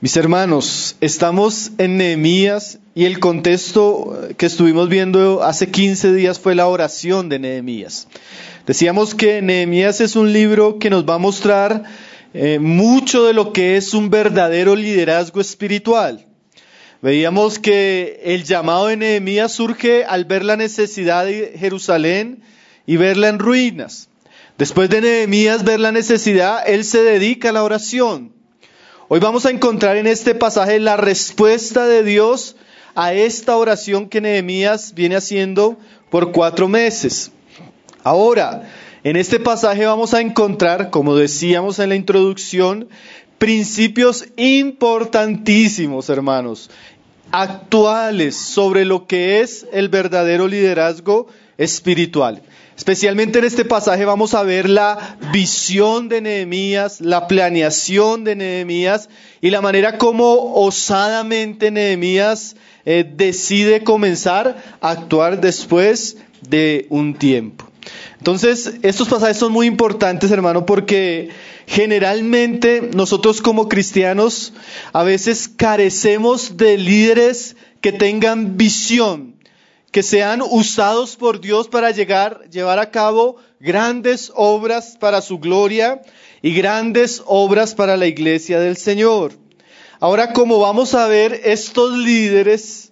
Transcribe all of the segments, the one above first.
Mis hermanos, estamos en Nehemías y el contexto que estuvimos viendo hace 15 días fue la oración de Nehemías. Decíamos que Nehemías es un libro que nos va a mostrar mucho de lo que es un verdadero liderazgo espiritual. Veíamos que el llamado de Nehemías surge al ver la necesidad de Jerusalén y verla en ruinas. Después de Nehemías ver la necesidad, él se dedica a la oración. Hoy vamos a encontrar en este pasaje la respuesta de Dios a esta oración que Nehemías viene haciendo por 4 meses. Ahora, en este pasaje vamos a encontrar, como decíamos en la introducción, principios importantísimos, hermanos, actuales sobre lo que es el verdadero liderazgo espiritual. Especialmente en este pasaje vamos a ver la visión de Nehemías, la planeación de Nehemías y la manera como osadamente Nehemías decide comenzar a actuar después de un tiempo. Entonces, estos pasajes son muy importantes, hermano, porque generalmente nosotros como cristianos a veces carecemos de líderes que tengan visión, que sean usados por Dios para llevar a cabo grandes obras para su gloria y grandes obras para la iglesia del Señor. Ahora, como vamos a ver, estos líderes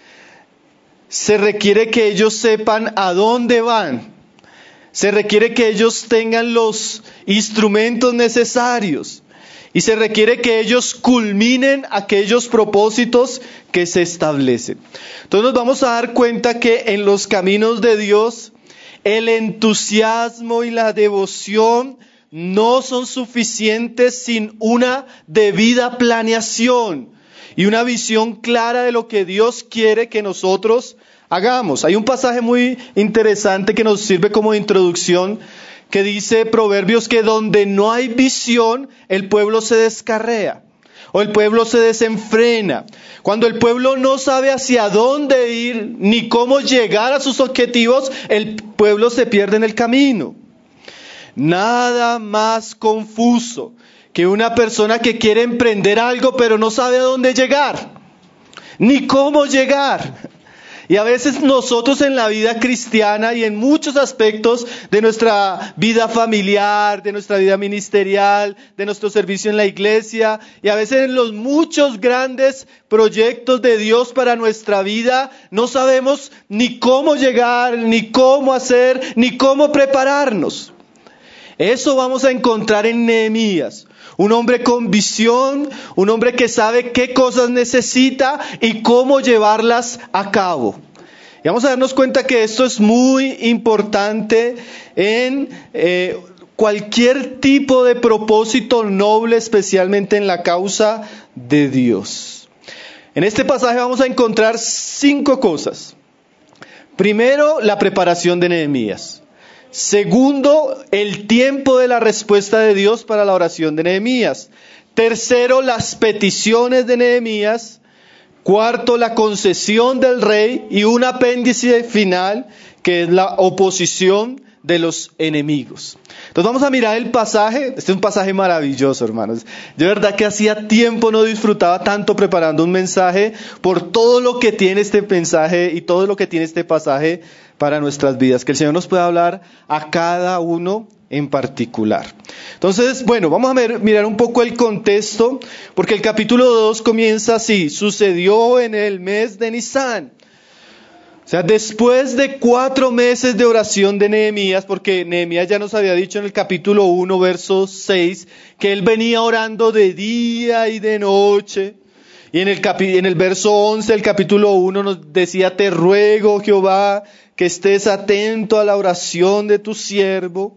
se requiere que ellos sepan a dónde van. Se requiere que ellos tengan los instrumentos necesarios. Y se requiere que ellos culminen aquellos propósitos que se establecen. Entonces nos vamos a dar cuenta que en los caminos de Dios, el entusiasmo y la devoción no son suficientes sin una debida planeación y una visión clara de lo que Dios quiere que nosotros hagamos. Hay un pasaje muy interesante que nos sirve como introducción, que dice Proverbios que donde no hay visión, el pueblo se descarrea o el pueblo se desenfrena. Cuando el pueblo no sabe hacia dónde ir ni cómo llegar a sus objetivos, el pueblo se pierde en el camino. Nada más confuso que una persona que quiere emprender algo pero no sabe a dónde llegar, ni cómo llegar. Y a veces nosotros en la vida cristiana y en muchos aspectos de nuestra vida familiar, de nuestra vida ministerial, de nuestro servicio en la iglesia y a veces en los muchos grandes proyectos de Dios para nuestra vida, no sabemos ni cómo llegar, ni cómo hacer, ni cómo prepararnos. Eso vamos a encontrar en Nehemías. Un hombre con visión, un hombre que sabe qué cosas necesita y cómo llevarlas a cabo. Y vamos a darnos cuenta que esto es muy importante en cualquier tipo de propósito noble, especialmente en la causa de Dios. En este pasaje vamos a encontrar 5 cosas. Primero, la preparación de Nehemías. Segundo, el tiempo de la respuesta de Dios para la oración de Nehemías. Tercero, las peticiones de Nehemías. Cuarto, la concesión del rey y un apéndice final que es la oposición de los enemigos. Entonces vamos a mirar el pasaje. Este es un pasaje maravilloso, hermanos. Yo de verdad que hacía tiempo no disfrutaba tanto preparando un mensaje por todo lo que tiene este mensaje y todo lo que tiene este pasaje para nuestras vidas. Que el Señor nos pueda hablar a cada uno en particular. Entonces, bueno, vamos a mirar un poco el contexto, porque el capítulo 2 comienza así: sucedió en el mes de Nisán. O sea, después de 4 meses de oración de Nehemías, porque Nehemías ya nos había dicho en el capítulo 1, verso 6, que él venía orando de día y de noche. Y en el verso 11 del capítulo 1 nos decía: te ruego, Jehová, que estés atento a la oración de tu siervo.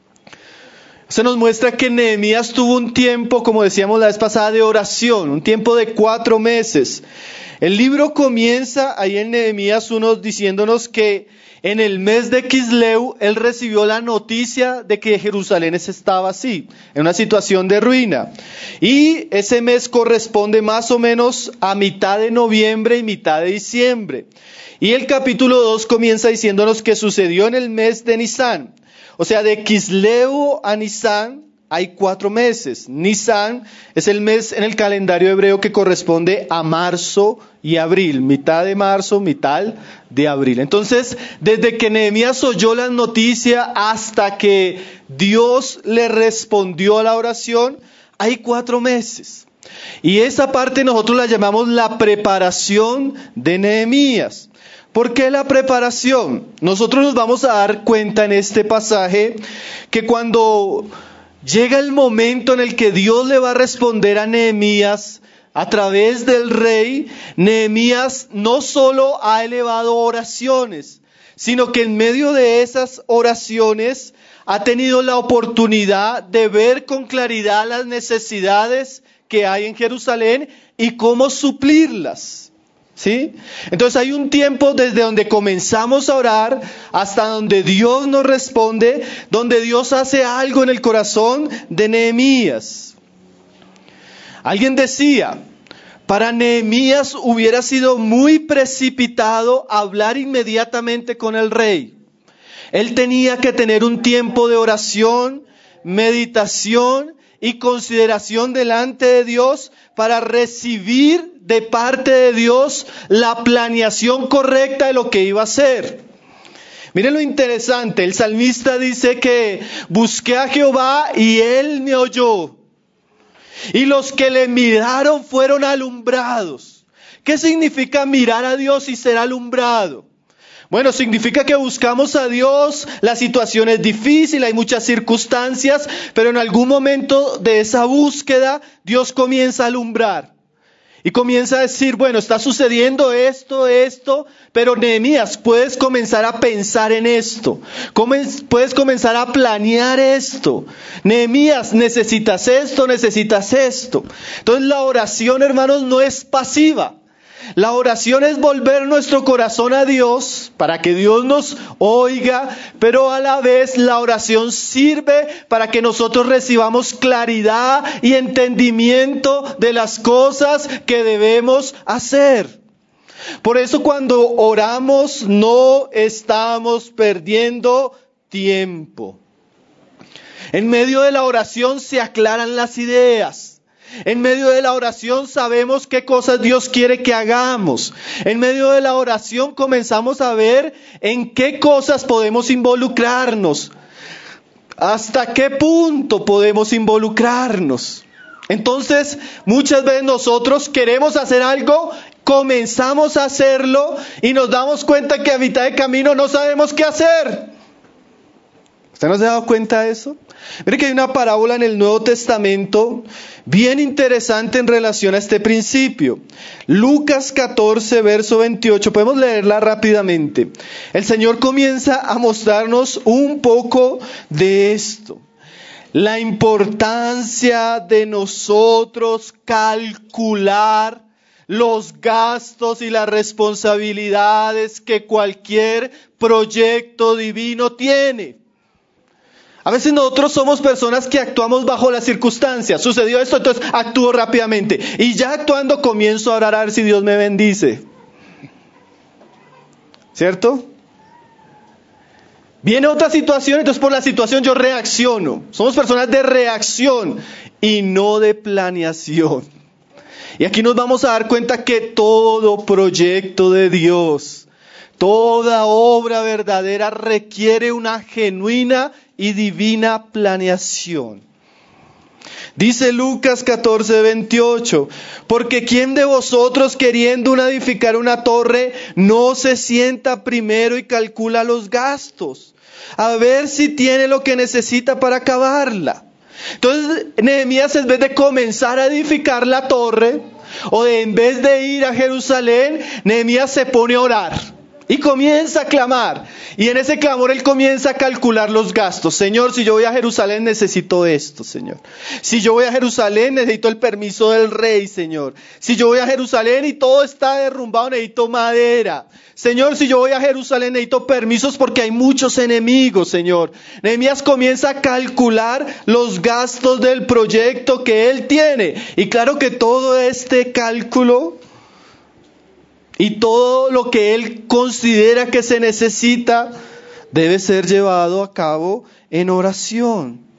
Se nos muestra que Nehemías tuvo un tiempo, como decíamos la vez pasada, de oración, un tiempo de 4 meses. El libro comienza ahí en Nehemías 1 diciéndonos que en el mes de Quisleu él recibió la noticia de que Jerusalén estaba así, en una situación de ruina. Y ese mes corresponde más o menos a mitad de noviembre y mitad de diciembre. Y el capítulo 2 comienza diciéndonos que sucedió en el mes de Nisán. O sea, de Quisleu a Nisán hay 4 meses. Nisan es el mes en el calendario hebreo que corresponde a marzo y abril, mitad de marzo, mitad de abril. Entonces, desde que Nehemías oyó la noticia hasta que Dios le respondió a la oración, hay 4 meses. Y esa parte nosotros la llamamos la preparación de Nehemías. ¿Por qué la preparación? Nosotros nos vamos a dar cuenta en este pasaje que cuando llega el momento en el que Dios le va a responder a Nehemías a través del rey, Nehemías no solo ha elevado oraciones, sino que en medio de esas oraciones ha tenido la oportunidad de ver con claridad las necesidades que hay en Jerusalén y cómo suplirlas. ¿Sí? Entonces hay un tiempo desde donde comenzamos a orar hasta donde Dios nos responde, donde Dios hace algo en el corazón de Nehemías. Alguien decía, para Nehemías hubiera sido muy precipitado hablar inmediatamente con el rey. Él tenía que tener un tiempo de oración, meditación y consideración delante de Dios para recibir de parte de Dios la planeación correcta de lo que iba a hacer. Miren lo interesante, el salmista dice que busqué a Jehová y Él me oyó. Y los que le miraron fueron alumbrados. ¿Qué significa mirar a Dios y ser alumbrado? Bueno, significa que buscamos a Dios, la situación es difícil, hay muchas circunstancias, pero en algún momento de esa búsqueda, Dios comienza a alumbrar. Y comienza a decir, bueno, está sucediendo esto, pero Nehemías, puedes comenzar a pensar en esto. Puedes comenzar a planear esto. Nehemías, necesitas esto. Entonces la oración, hermanos, no es pasiva. La oración es volver nuestro corazón a Dios para que Dios nos oiga, pero a la vez la oración sirve para que nosotros recibamos claridad y entendimiento de las cosas que debemos hacer. Por eso cuando oramos no estamos perdiendo tiempo. En medio de la oración se aclaran las ideas. En medio de la oración sabemos qué cosas Dios quiere que hagamos. En medio de la oración comenzamos a ver en qué cosas podemos involucrarnos. ¿Hasta qué punto podemos involucrarnos? Entonces, muchas veces nosotros queremos hacer algo, comenzamos a hacerlo y nos damos cuenta que a mitad de camino no sabemos qué hacer. ¿Usted no se ha dado cuenta de eso? Mire que hay una parábola en el Nuevo Testamento bien interesante en relación a este principio. Lucas 14, verso 28. Podemos leerla rápidamente. El Señor comienza a mostrarnos un poco de esto. La importancia de nosotros calcular los gastos y las responsabilidades que cualquier proyecto divino tiene. A veces nosotros somos personas que actuamos bajo las circunstancias. Sucedió esto, entonces actúo rápidamente. Y ya actuando comienzo a orar a ver si Dios me bendice. ¿Cierto? Viene otra situación, entonces por la situación yo reacciono. Somos personas de reacción y no de planeación. Y aquí nos vamos a dar cuenta que todo proyecto de Dios, toda obra verdadera requiere una genuina y divina planeación. Dice Lucas 14, 28, porque ¿quién de vosotros queriendo edificar una torre no se sienta primero y calcula los gastos, a ver si tiene lo que necesita para acabarla? Entonces Nehemías, en vez de comenzar a edificar la torre, en vez de ir a Jerusalén, Nehemías se pone a orar. Y comienza a clamar. Y en ese clamor él comienza a calcular los gastos. Señor, si yo voy a Jerusalén necesito esto, Señor. Si yo voy a Jerusalén necesito el permiso del rey, Señor. Si yo voy a Jerusalén y todo está derrumbado necesito madera. Señor, si yo voy a Jerusalén necesito permisos porque hay muchos enemigos, Señor. Nehemías comienza a calcular los gastos del proyecto que él tiene. Y claro que todo este cálculo y todo lo que él considera que se necesita debe ser llevado a cabo en oración.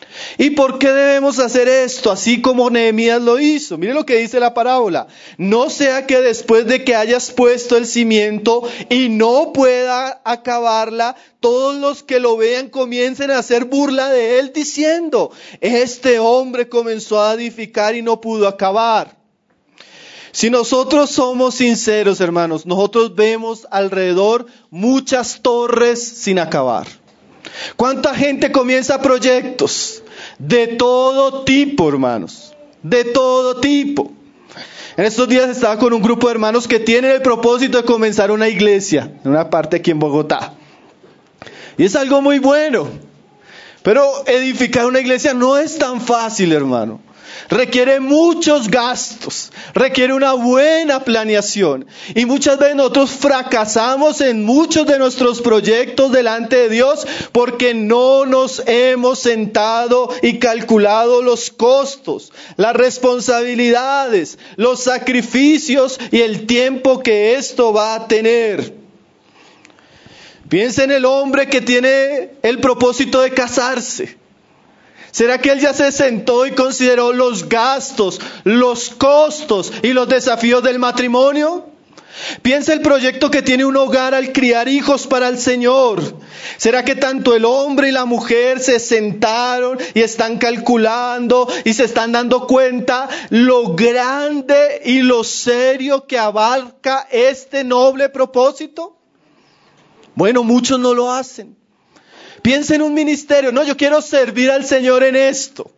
¿Y por qué debemos hacer esto? Así como Nehemías lo hizo. Mire lo que dice la parábola. No sea que después de que hayas puesto el cimiento y no pueda acabarla, todos los que lo vean comiencen a hacer burla de él diciendo, este hombre comenzó a edificar y no pudo acabar. Si nosotros somos sinceros, hermanos, nosotros vemos alrededor muchas torres sin acabar. ¿Cuánta gente comienza proyectos? De todo tipo, hermanos. De todo tipo. En estos días estaba con un grupo de hermanos que tienen el propósito de comenzar una iglesia en una parte aquí en Bogotá. Y es algo muy bueno. Pero edificar una iglesia no es tan fácil, hermano. Requiere muchos gastos, requiere una buena planeación. Y muchas veces nosotros fracasamos en muchos de nuestros proyectos delante de Dios porque no nos hemos sentado y calculado los costos, las responsabilidades, los sacrificios y el tiempo que esto va a tener. Piensa en el hombre que tiene el propósito de casarse. ¿Será que él ya se sentó y consideró los gastos, los costos y los desafíos del matrimonio? Piensa el proyecto que tiene un hogar al criar hijos para el Señor. ¿Será que tanto el hombre y la mujer se sentaron y están calculando y se están dando cuenta lo grande y lo serio que abarca este noble propósito? Bueno, muchos no lo hacen. Piensa en un ministerio. No, yo quiero servir al Señor en esto.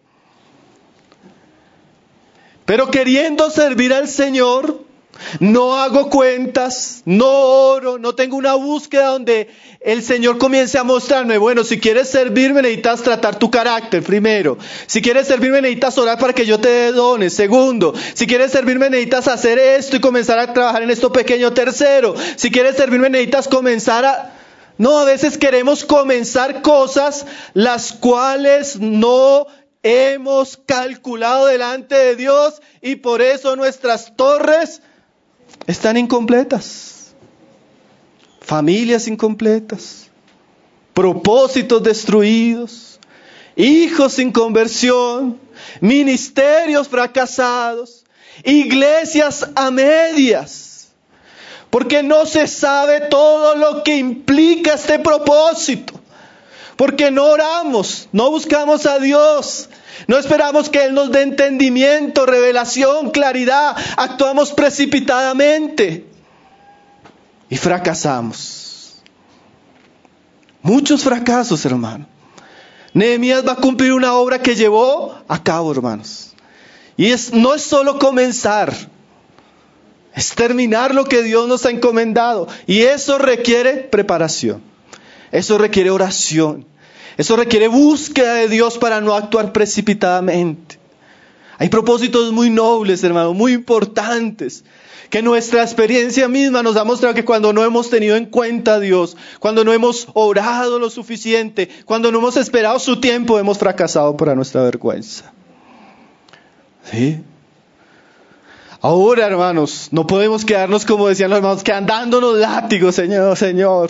Pero queriendo servir al Señor, no hago cuentas, no oro, no tengo una búsqueda donde el Señor comience a mostrarme, bueno, si quieres servirme necesitas tratar tu carácter primero. Si quieres servirme necesitas orar para que yo te dé dones. Segundo, si quieres servirme necesitas hacer esto y comenzar a trabajar en esto pequeño. Tercero, si quieres servirme necesitas comenzar a... No, a veces queremos comenzar cosas las cuales no hemos calculado delante de Dios y por eso nuestras torres están incompletas. Familias incompletas, propósitos destruidos, hijos sin conversión, ministerios fracasados, iglesias a medias. Porque no se sabe todo lo que implica este propósito. Porque no oramos, no buscamos a Dios, no esperamos que Él nos dé entendimiento, revelación, claridad. Actuamos precipitadamente y fracasamos. Muchos fracasos, hermano. Nehemías va a cumplir una obra que llevó a cabo, hermanos. Y no es solo comenzar. Es terminar lo que Dios nos ha encomendado. Y eso requiere preparación. Eso requiere oración. Eso requiere búsqueda de Dios para no actuar precipitadamente. Hay propósitos muy nobles, hermano, muy importantes. Que nuestra experiencia misma nos ha mostrado que cuando no hemos tenido en cuenta a Dios, cuando no hemos orado lo suficiente, cuando no hemos esperado su tiempo, hemos fracasado para nuestra vergüenza. ¿Sí? Ahora, hermanos, no podemos quedarnos como decían los hermanos, que dándonos látigos, Señor.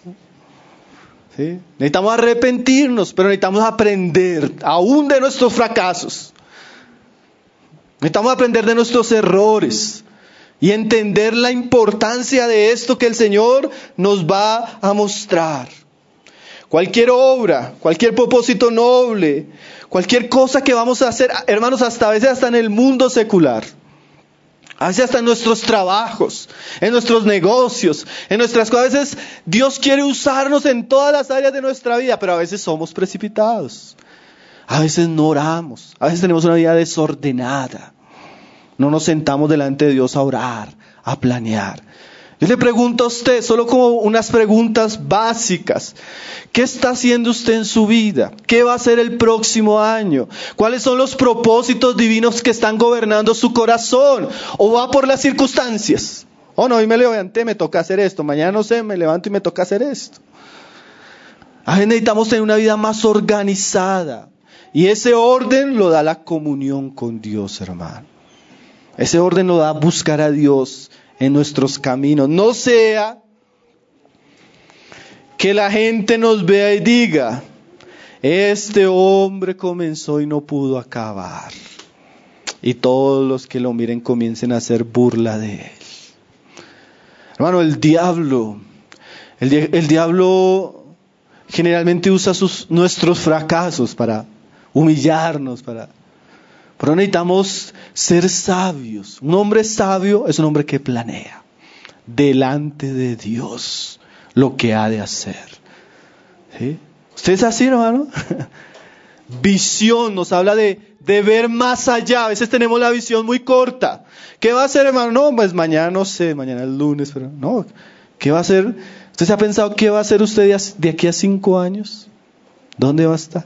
¿Sí? Necesitamos arrepentirnos, pero necesitamos aprender aún de nuestros fracasos. Necesitamos aprender de nuestros errores y entender la importancia de esto que el Señor nos va a mostrar. Cualquier obra, cualquier propósito noble, cualquier cosa que vamos a hacer, hermanos, a veces hasta en el mundo secular. A veces hasta en nuestros trabajos, en nuestros negocios, en nuestras cosas. A veces Dios quiere usarnos en todas las áreas de nuestra vida, pero a veces somos precipitados. A veces no oramos, a veces tenemos una vida desordenada. No nos sentamos delante de Dios a orar, a planear. Yo le pregunto a usted, solo como unas preguntas básicas. ¿Qué está haciendo usted en su vida? ¿Qué va a hacer el próximo año? ¿Cuáles son los propósitos divinos que están gobernando su corazón? ¿O va por las circunstancias? Oh, no, hoy me levanté, me toca hacer esto. Mañana no sé, me levanto y me toca hacer esto. A veces necesitamos tener una vida más organizada. Y ese orden lo da la comunión con Dios, hermano. Ese orden lo da buscar a Dios en nuestros caminos. No sea que la gente nos vea y diga, este hombre comenzó y no pudo acabar. Y todos los que lo miren comiencen a hacer burla de él. Hermano, el diablo generalmente usa nuestros fracasos para humillarnos, pero necesitamos ser sabios. Un hombre sabio es un hombre que planea delante de Dios lo que ha de hacer. ¿Sí? ¿Usted es así, hermano? Visión nos habla de ver más allá. A veces tenemos la visión muy corta. ¿Qué va a hacer, hermano? No, pues mañana no sé, mañana es lunes, pero no. ¿Qué va a hacer? ¿Usted se ha pensado qué va a hacer usted de aquí a 5 años? ¿Dónde va a estar?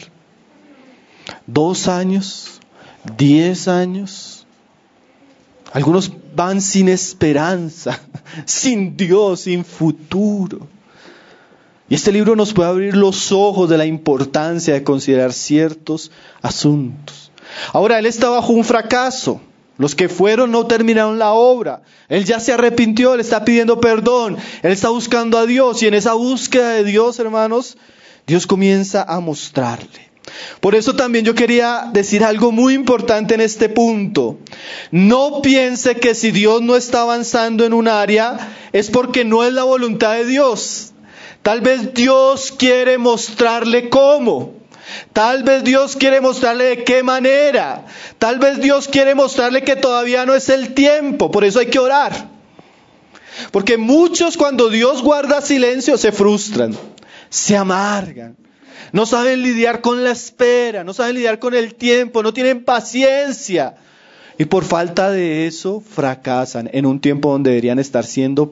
¿2 años? ¿10 años? Algunos van sin esperanza, sin Dios, sin futuro. Y este libro nos puede abrir los ojos de la importancia de considerar ciertos asuntos. Ahora, él está bajo un fracaso. Los que fueron no terminaron la obra. Él ya se arrepintió, él está pidiendo perdón. Él está buscando a Dios. Y en esa búsqueda de Dios, hermanos, Dios comienza a mostrarle. Por eso también yo quería decir algo muy importante en este punto. No piense que si Dios no está avanzando en un área, es porque no es la voluntad de Dios. Tal vez Dios quiere mostrarle cómo. Tal vez Dios quiere mostrarle de qué manera. Tal vez Dios quiere mostrarle que todavía no es el tiempo. Por eso hay que orar. Porque muchos cuando Dios guarda silencio se frustran, se amargan. No saben lidiar con la espera, no saben lidiar con el tiempo, no tienen paciencia. Y por falta de eso fracasan en un tiempo donde deberían estar siendo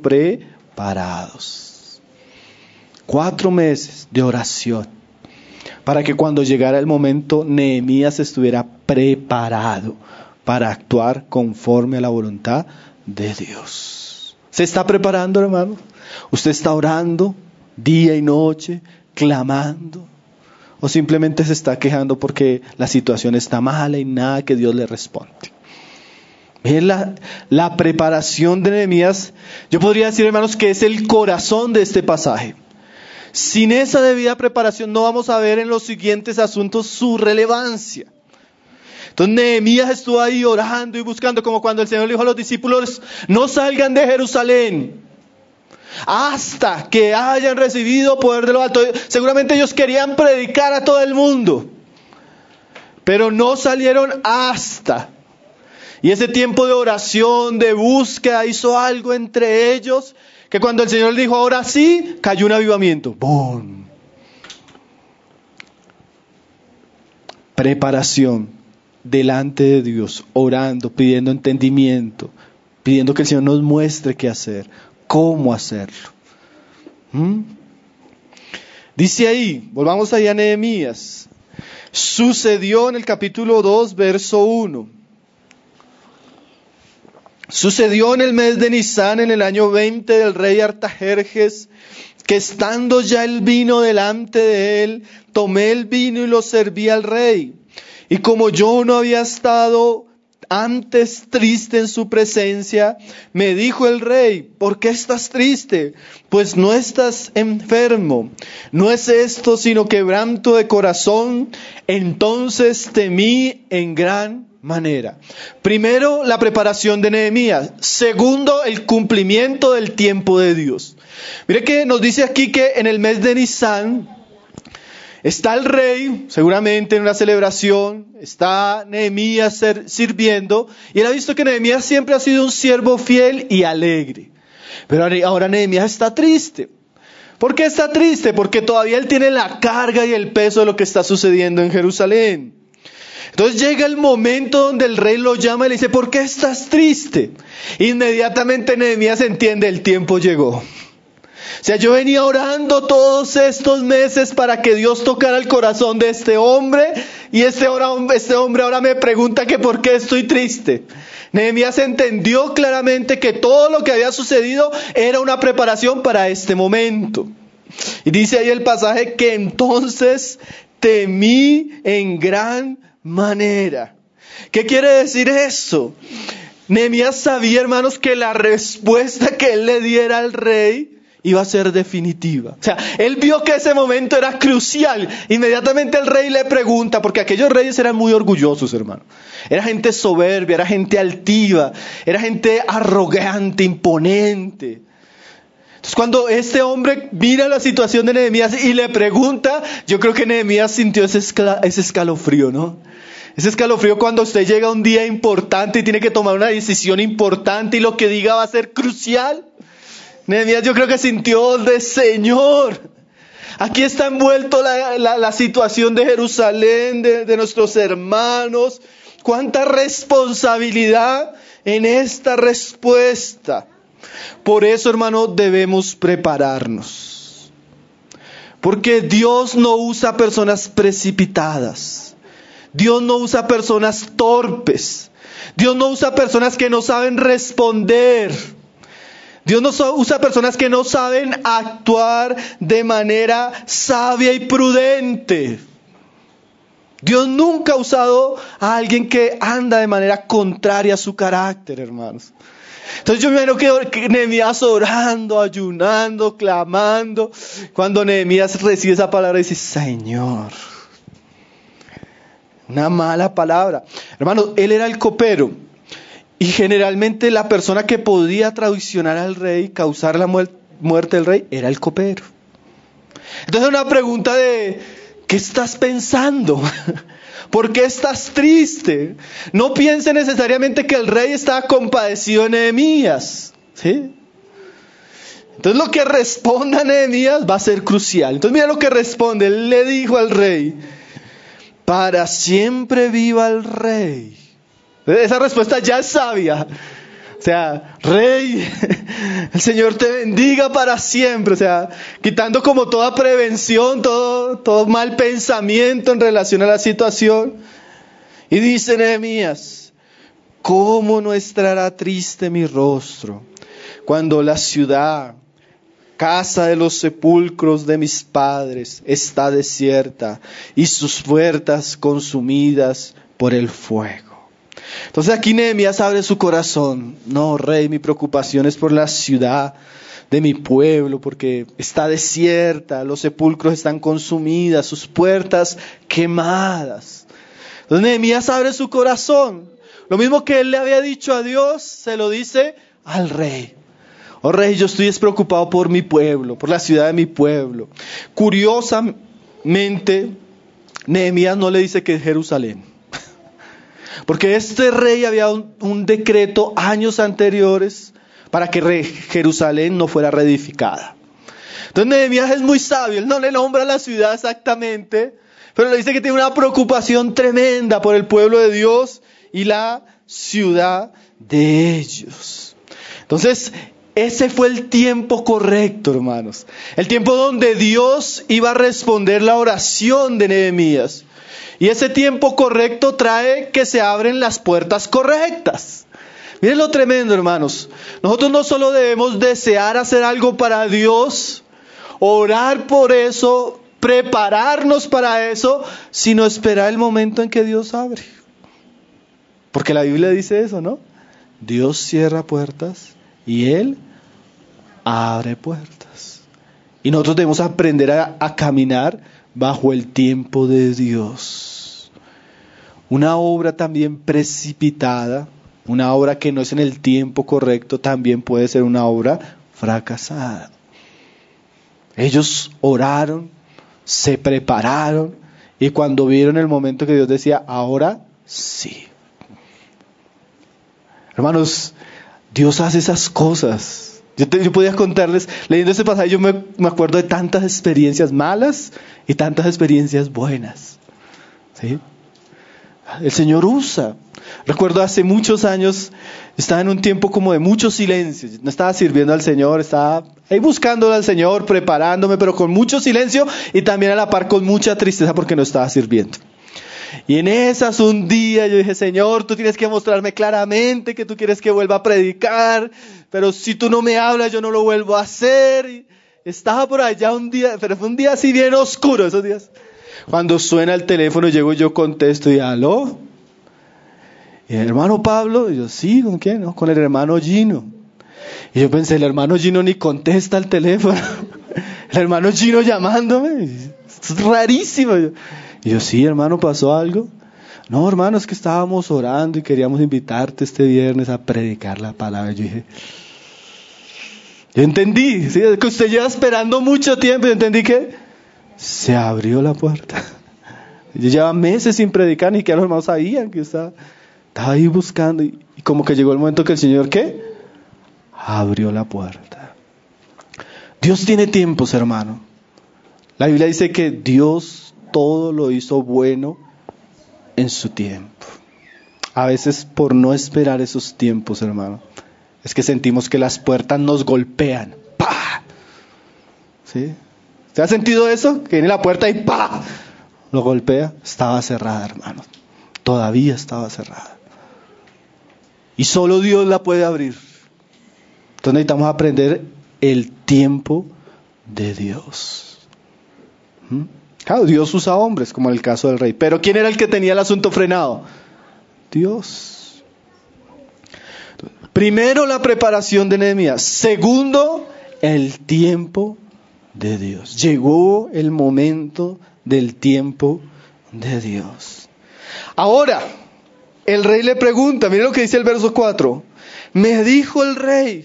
preparados. 4 meses de oración para que cuando llegara el momento Nehemías estuviera preparado para actuar conforme a la voluntad de Dios. ¿Se está preparando, hermano? ¿Usted está orando día y noche, clamando? ¿O simplemente se está quejando porque la situación está mala y nada que Dios le responde? Miren la preparación de Nehemías. Yo podría decir, hermanos, que es el corazón de este pasaje. Sin esa debida preparación no vamos a ver en los siguientes asuntos su relevancia. Entonces Nehemías estuvo ahí orando y buscando, como cuando el Señor le dijo a los discípulos: no salgan de Jerusalén hasta que hayan recibido poder de lo alto. Seguramente ellos querían predicar a todo el mundo, pero no salieron hasta. Y ese tiempo de oración, de búsqueda, hizo algo entre ellos, que cuando el Señor dijo ahora sí, cayó un avivamiento. ¡Bum! Preparación delante de Dios, orando, pidiendo entendimiento, pidiendo que el Señor nos muestre qué hacer, cómo hacerlo. Dice ahí, volvamos ahí a Nehemías. Sucedió en el capítulo 2, verso 1. Sucedió en el mes de Nisán, en el año 20 del rey Artajerjes, que estando ya el vino delante de él, tomé el vino y lo serví al rey. Y como yo no había estado antes triste en su presencia, me dijo el rey: ¿por qué estás triste? Pues no estás enfermo. No es esto sino quebranto de corazón. Entonces temí en gran manera. Primero, la preparación de Nehemías. Segundo, el cumplimiento del tiempo de Dios. Mire que nos dice aquí que en el mes de Nisán está el rey, seguramente en una celebración, está Nehemías sirviendo, y él ha visto que Nehemías siempre ha sido un siervo fiel y alegre. Pero ahora Nehemías está triste. ¿Por qué está triste? Porque todavía él tiene la carga y el peso de lo que está sucediendo en Jerusalén. Entonces llega el momento donde el rey lo llama y le dice: ¿por qué estás triste? Inmediatamente Nehemías entiende: el tiempo llegó. O sea, yo venía orando todos estos meses para que Dios tocara el corazón de este hombre, y este hombre ahora me pregunta que por qué estoy triste. Nehemías entendió claramente que todo lo que había sucedido era una preparación para este momento. Y dice ahí el pasaje que entonces temí en gran manera. ¿Qué quiere decir eso? Nehemías sabía, hermanos, que la respuesta que él le diera al rey iba a ser definitiva. O sea, él vio que ese momento era crucial. Inmediatamente el rey le pregunta, porque aquellos reyes eran muy orgullosos, hermano. Era gente soberbia, era gente altiva, era gente arrogante, imponente. Entonces cuando este hombre mira la situación de Nehemías y le pregunta, yo creo que Nehemías sintió ese escalofrío, ¿no? Ese escalofrío cuando usted llega a un día importante y tiene que tomar una decisión importante y lo que diga va a ser crucial. Nehemías yo creo que sintió de Señor. Aquí está envuelto la situación de Jerusalén, de nuestros hermanos. Cuánta responsabilidad en esta respuesta. Por eso, hermano, debemos prepararnos. Porque Dios no usa personas precipitadas. Dios no usa personas torpes. Dios no usa personas que no saben responder. Dios no usa personas que no saben actuar de manera sabia y prudente. Dios nunca ha usado a alguien que anda de manera contraria a su carácter, hermanos. Entonces yo me imagino que Nehemías orando, ayunando, clamando. Cuando Nehemías recibe esa palabra dice, Señor. Una mala palabra. Hermanos, él era el copero. Y generalmente la persona que podía traicionar al rey, causar la muerte del rey, era el copero. Entonces una pregunta de, ¿qué estás pensando? ¿Por qué estás triste? No piense necesariamente que el rey estaba compadecido de Nehemías, ¿sí? Entonces lo que responda Nehemías va a ser crucial. Entonces mira lo que responde. Él le dijo al rey, para siempre viva el rey. Esa respuesta ya es sabia. O sea, rey, el Señor te bendiga para siempre. O sea, quitando como toda prevención, todo mal pensamiento en relación a la situación. Y dice Nehemías, ¿cómo no estará triste mi rostro cuando la ciudad, casa de los sepulcros de mis padres, está desierta y sus puertas consumidas por el fuego? Entonces aquí Nehemías abre su corazón. No, rey, mi preocupación es por la ciudad de mi pueblo, porque está desierta, los sepulcros están consumidas, sus puertas quemadas. Entonces Nehemías abre su corazón. Lo mismo que él le había dicho a Dios, se lo dice al rey. Oh rey, yo estoy preocupado por mi pueblo, por la ciudad de mi pueblo. Curiosamente, Nehemías no le dice que es Jerusalén. Porque este rey había un decreto años anteriores para que Jerusalén no fuera reedificada. Entonces Nehemías es muy sabio, él no le nombra la ciudad exactamente, pero le dice que tiene una preocupación tremenda por el pueblo de Dios y la ciudad de ellos. Entonces ese fue el tiempo correcto, hermanos. El tiempo donde Dios iba a responder la oración de Nehemías. Y ese tiempo correcto trae que se abren las puertas correctas. Miren lo tremendo, hermanos. Nosotros no solo debemos desear hacer algo para Dios, orar por eso, prepararnos para eso, sino esperar el momento en que Dios abre. Porque la Biblia dice eso, ¿no? Dios cierra puertas y Él abre puertas. Y nosotros debemos aprender a caminar bajo el tiempo de Dios. Una obra también precipitada, una obra que no es en el tiempo correcto, también puede ser una obra fracasada. Ellos oraron, se prepararon y cuando vieron el momento que Dios decía, ahora sí. Hermanos, Dios hace esas cosas. Yo podía contarles, leyendo este pasaje, yo me acuerdo de tantas experiencias malas y tantas experiencias buenas. ¿Sí? El Señor usa. Recuerdo hace muchos años, estaba en un tiempo como de mucho silencio. No estaba sirviendo al Señor, estaba ahí buscándolo al Señor, preparándome, pero con mucho silencio y también a la par con mucha tristeza porque no estaba sirviendo. Y en esas un día yo dije, Señor, tú tienes que mostrarme claramente que tú quieres que vuelva a predicar, pero si tú no me hablas yo no lo vuelvo a hacer. Y estaba por allá un día, pero fue un día así bien oscuro esos días. Cuando suena el teléfono llego yo contesto y ¿aló? ¿Y el hermano Pablo? Y yo, sí, ¿con quién? No, con el hermano Gino. Y yo pensé, el hermano Gino ni contesta el teléfono. El hermano Gino llamándome. Esto es rarísimo. Y yo, sí, hermano, ¿pasó algo? No, hermano, es que estábamos orando y queríamos invitarte este viernes a predicar la palabra. Yo dije, yo entendí, ¿sí? Que usted lleva esperando mucho tiempo. Yo entendí que se abrió la puerta. Yo llevaba meses sin predicar, ni que los hermanos sabían que estaba ahí buscando. Y como que llegó el momento que el Señor, ¿qué? Abrió la puerta. Dios tiene tiempos, hermano. La Biblia dice que Dios todo lo hizo bueno en su tiempo. A veces por no esperar esos tiempos, hermano, es que sentimos que las puertas nos golpean. ¡Pah! ¿Sí? ¿Usted ha sentido eso? Que viene la puerta y ¡pah! Lo golpea. Estaba cerrada, hermano. Todavía estaba cerrada. Y solo Dios la puede abrir. Entonces necesitamos aprender el tiempo de Dios. Claro, Dios usa hombres, como en el caso del rey. Pero ¿quién era el que tenía el asunto frenado? Dios. Primero, la preparación de Nehemías. Segundo, el tiempo de Dios. Llegó el momento del tiempo de Dios. Ahora, el rey le pregunta, miren lo que dice el verso 4. Me dijo el rey,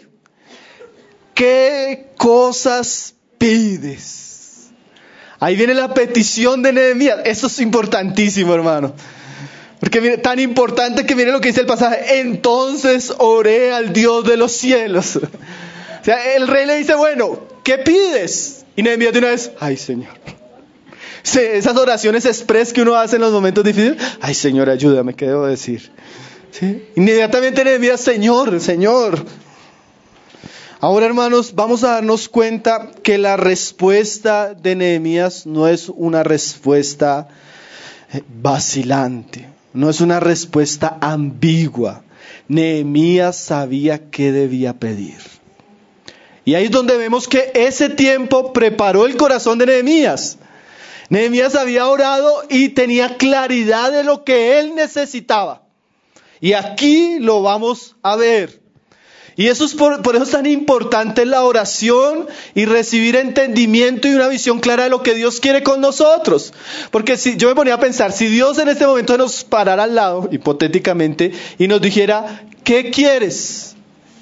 ¿qué cosas pides? Ahí viene la petición de Nehemías. Eso es importantísimo, hermano. Porque mire, tan importante que mire lo que dice el pasaje. Entonces oré al Dios de los cielos. O sea, el rey le dice, bueno, ¿qué pides? Y Nehemías de una vez, ay, Señor. Sí, esas oraciones express que uno hace en los momentos difíciles. Ay, Señor, ayúdame, ¿qué debo decir? ¿Sí? Inmediatamente Nehemías, Señor, Señor. Ahora, hermanos, vamos a darnos cuenta que la respuesta de Nehemías no es una respuesta vacilante, no es una respuesta ambigua. Nehemías sabía qué debía pedir. Y ahí es donde vemos que ese tiempo preparó el corazón de Nehemías. Nehemías había orado y tenía claridad de lo que él necesitaba. Y aquí lo vamos a ver. Y eso es por eso es tan importante la oración y recibir entendimiento y una visión clara de lo que Dios quiere con nosotros. Porque si yo me ponía a pensar, si Dios en este momento nos parara al lado, hipotéticamente, y nos dijera, ¿qué quieres?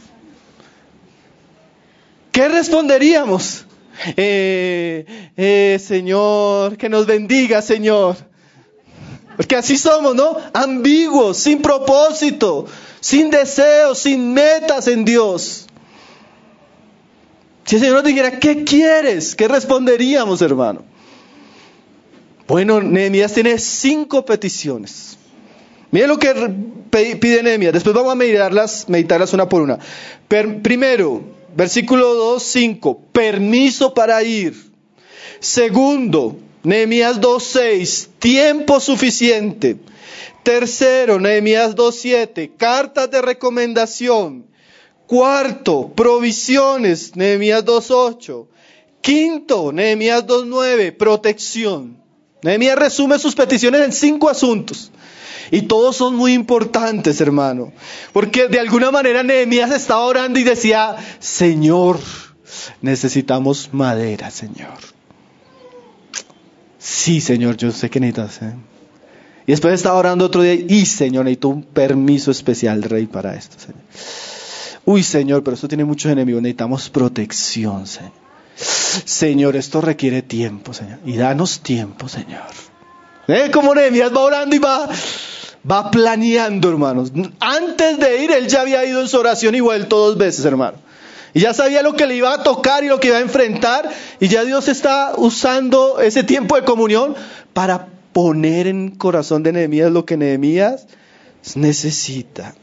¿Qué responderíamos? Señor, que nos bendiga, Señor. Porque así somos, ¿no? Ambiguos, sin propósito, sin deseos, sin metas en Dios. Si el Señor nos dijera, ¿qué quieres? ¿Qué responderíamos, hermano? Bueno, Nehemías tiene 5 peticiones. Miren lo que pide Nehemías. Después vamos a meditarlas una por una. Primero, versículo 2, 5. Permiso para ir. Segundo, Nehemías 2:6, tiempo suficiente. Tercero, Nehemías 2:7, cartas de recomendación. Cuarto, provisiones, Nehemías 2:8. Quinto, Nehemías 2:9, protección. Nehemías resume sus peticiones en 5 asuntos. Y todos son muy importantes, hermano. Porque de alguna manera Nehemías estaba orando y decía, Señor, necesitamos madera, Señor. Sí, Señor, yo sé que necesitas. Y después estaba orando otro día y, Señor, necesito un permiso especial, Rey, para esto, Señor. Uy, Señor, pero esto tiene muchos enemigos, necesitamos protección, Señor. Señor, esto requiere tiempo, Señor. Y danos tiempo, Señor. Como Nehemías va orando y va planeando, hermanos. Antes de ir, él ya había ido en su oración y vuelto 2 veces, hermano. Y ya sabía lo que le iba a tocar y lo que iba a enfrentar. Y ya Dios está usando ese tiempo de comunión para poner en el corazón de Nehemías lo que Nehemías necesita.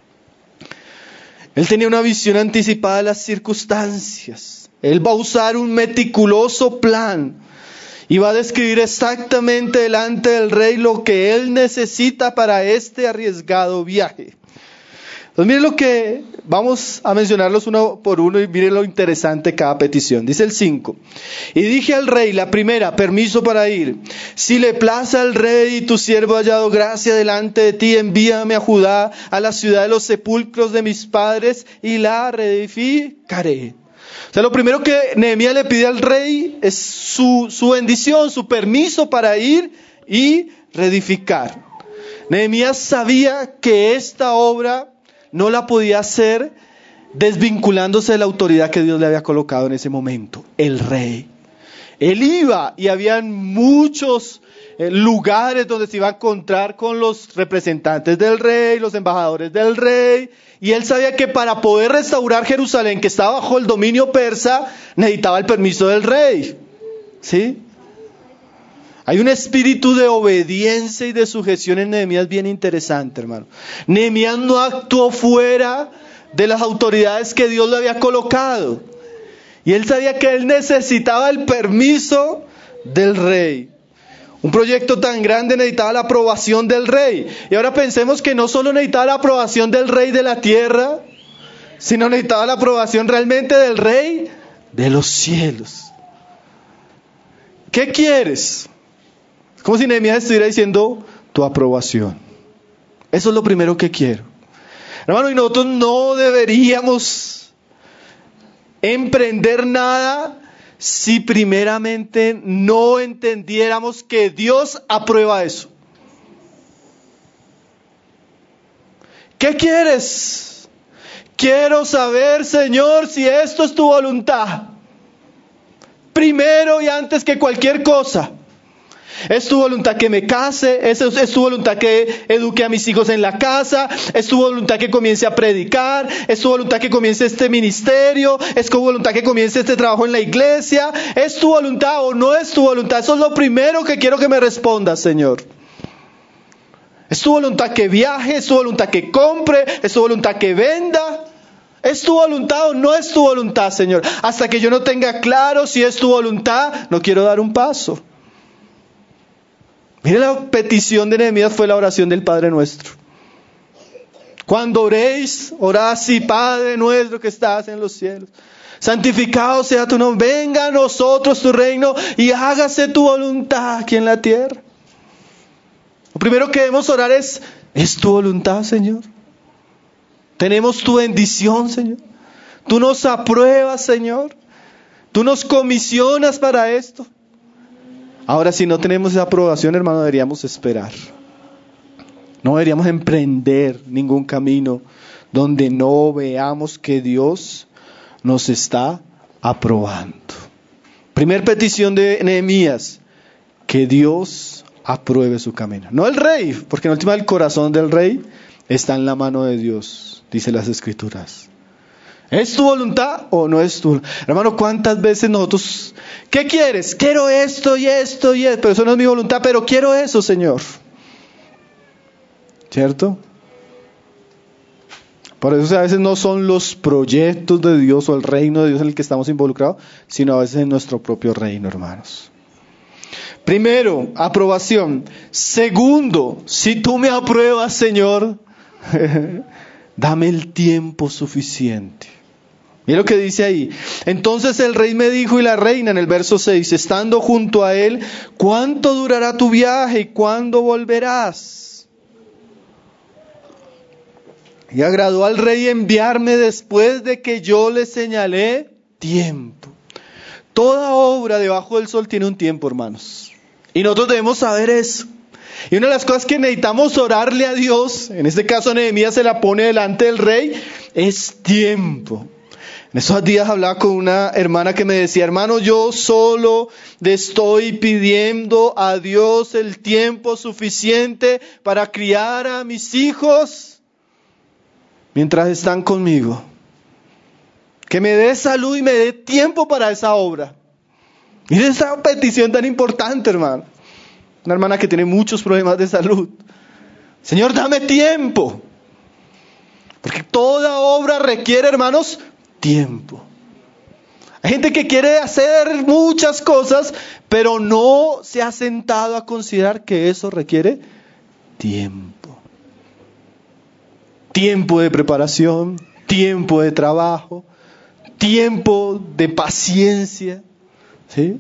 Él tenía una visión anticipada de las circunstancias. Él va a usar un meticuloso plan. Y va a describir exactamente delante del rey lo que él necesita para este arriesgado viaje. Entonces miren lo que, vamos a mencionarlos uno por uno y miren lo interesante de cada petición. Dice el 5. Y dije al rey, la primera, permiso para ir. Si le place al rey y tu siervo ha hallado gracia delante de ti, envíame a Judá, a la ciudad de los sepulcros de mis padres, y la reedificaré. O sea, lo primero que Nehemías le pide al rey es su bendición, su permiso para ir y reedificar. Nehemías sabía que esta obra no la podía hacer desvinculándose de la autoridad que Dios le había colocado en ese momento, el rey. Él iba y habían muchos lugares donde se iba a encontrar con los representantes del rey, los embajadores del rey, y él sabía que para poder restaurar Jerusalén, que estaba bajo el dominio persa, necesitaba el permiso del rey. ¿Sí? Hay un espíritu de obediencia y de sujeción en Nehemías bien interesante, hermano. Nehemías no actuó fuera de las autoridades que Dios le había colocado. Y él sabía que él necesitaba el permiso del rey. Un proyecto tan grande necesitaba la aprobación del rey. Y ahora pensemos que no solo necesitaba la aprobación del rey de la tierra, sino necesitaba la aprobación realmente del rey de los cielos. ¿Qué quieres? Como si Nehemías estuviera diciendo tu aprobación. Eso es lo primero que quiero. Hermano, y nosotros no deberíamos emprender nada si primeramente no entendiéramos que Dios aprueba eso. ¿Qué quieres? Quiero saber, Señor, si esto es tu voluntad. Primero y antes que cualquier cosa. Es tu voluntad que me case, es tu voluntad que eduque a mis hijos en la casa, es tu voluntad que comience a predicar, es tu voluntad que comience este ministerio, es tu voluntad que comience este trabajo en la iglesia, es tu voluntad o no es tu voluntad. Eso es lo primero que quiero que me respondas, Señor. Es tu voluntad que viaje, es tu voluntad que compre, es tu voluntad que venda. ¿Es tu voluntad o no es tu voluntad, Señor? Hasta que yo no tenga claro si es tu voluntad, no quiero dar un paso. Mire, la petición de Nehemías fue la oración del Padre Nuestro. Cuando oréis, orad así: Padre nuestro que estás en los cielos, santificado sea tu nombre, venga a nosotros tu reino y hágase tu voluntad aquí en la tierra. Lo primero que debemos orar es tu voluntad, Señor. Tenemos tu bendición, Señor. Tú nos apruebas, Señor. Tú nos comisionas para esto. Ahora, si no tenemos esa aprobación, hermano, deberíamos esperar. No deberíamos emprender ningún camino donde no veamos que Dios nos está aprobando. Primer petición de Nehemías: que Dios apruebe su camino. No el rey, porque en última el corazón del rey está en la mano de Dios, dice las Escrituras. ¿Es tu voluntad o no es tu voluntad? Hermano, ¿cuántas veces nosotros, qué quieres? Quiero esto y esto y esto, pero eso no es mi voluntad, pero quiero eso, Señor. ¿Cierto? Por eso a veces no son los proyectos de Dios o el reino de Dios en el que estamos involucrados, sino a veces en nuestro propio reino, hermanos. Primero, aprobación. Segundo, si tú me apruebas, Señor, dame el tiempo suficiente. Mira lo que dice ahí. Entonces el rey me dijo, y la reina, en el verso 6, estando junto a él: ¿cuánto durará tu viaje y cuándo volverás? Y agradó al rey enviarme después de que yo le señalé tiempo. Toda obra debajo del sol tiene un tiempo, hermanos. Y nosotros debemos saber eso. Y una de las cosas que necesitamos orarle a Dios, en este caso Nehemías se la pone delante del rey, es tiempo. En esos días hablaba con una hermana que me decía: hermano, yo solo le estoy pidiendo a Dios el tiempo suficiente para criar a mis hijos mientras están conmigo. Que me dé salud y me dé tiempo para esa obra. Mire esa petición tan importante, hermano. Una hermana que tiene muchos problemas de salud. Señor, dame tiempo. Porque toda obra requiere, hermanos, tiempo. Hay gente que quiere hacer muchas cosas, pero no se ha sentado a considerar que eso requiere tiempo. tiempo de preparación, tiempo de trabajo, tiempo de paciencia. ¿Sí?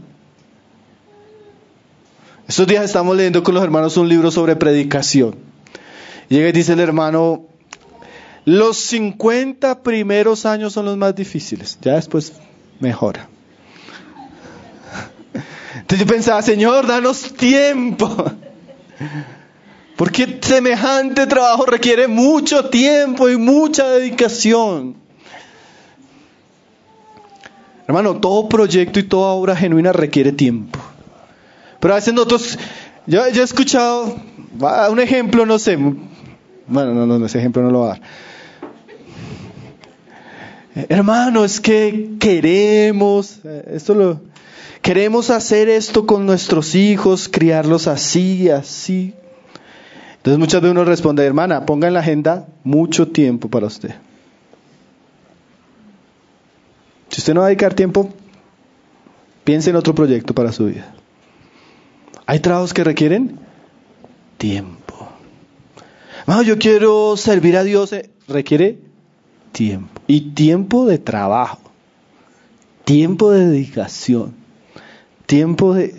Estos días estamos leyendo con los hermanos un libro sobre predicación. Llega y dice el hermano, los 50 primeros años son los más difíciles, ya después mejora. Entonces yo pensaba, Señor, danos tiempo. Porque semejante trabajo requiere mucho tiempo y mucha dedicación. Hermano, todo proyecto y toda obra genuina requiere tiempo. Pero a veces nosotros, yo he escuchado, un ejemplo, no sé, bueno, no, ese ejemplo no lo va a dar. Hermano, es que queremos hacer esto con nuestros hijos, criarlos así. Entonces muchas veces uno responde, hermana, ponga en la agenda mucho tiempo para usted. Si usted no va a dedicar tiempo, piense en otro proyecto para su vida. Hay trabajos que requieren tiempo. No, yo quiero servir a Dios, requiere tiempo. Y tiempo de trabajo, tiempo de dedicación, tiempo de...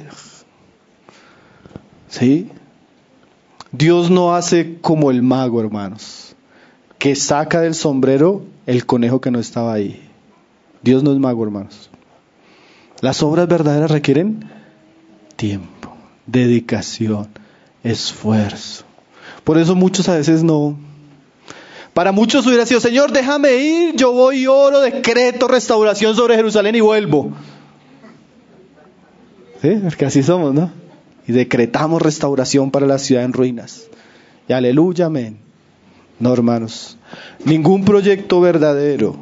¿Sí? Dios no hace como el mago, hermanos, que saca del sombrero el conejo que no estaba ahí. Dios no es mago, hermanos. Las obras verdaderas requieren tiempo, dedicación, esfuerzo. Por eso muchos a veces no. Para muchos hubiera sido, Señor, déjame ir, yo voy y oro, decreto restauración sobre Jerusalén y vuelvo. Sí, porque así somos, ¿no? Y decretamos restauración para la ciudad en ruinas. Y aleluya, amén. No, hermanos, ningún proyecto verdadero,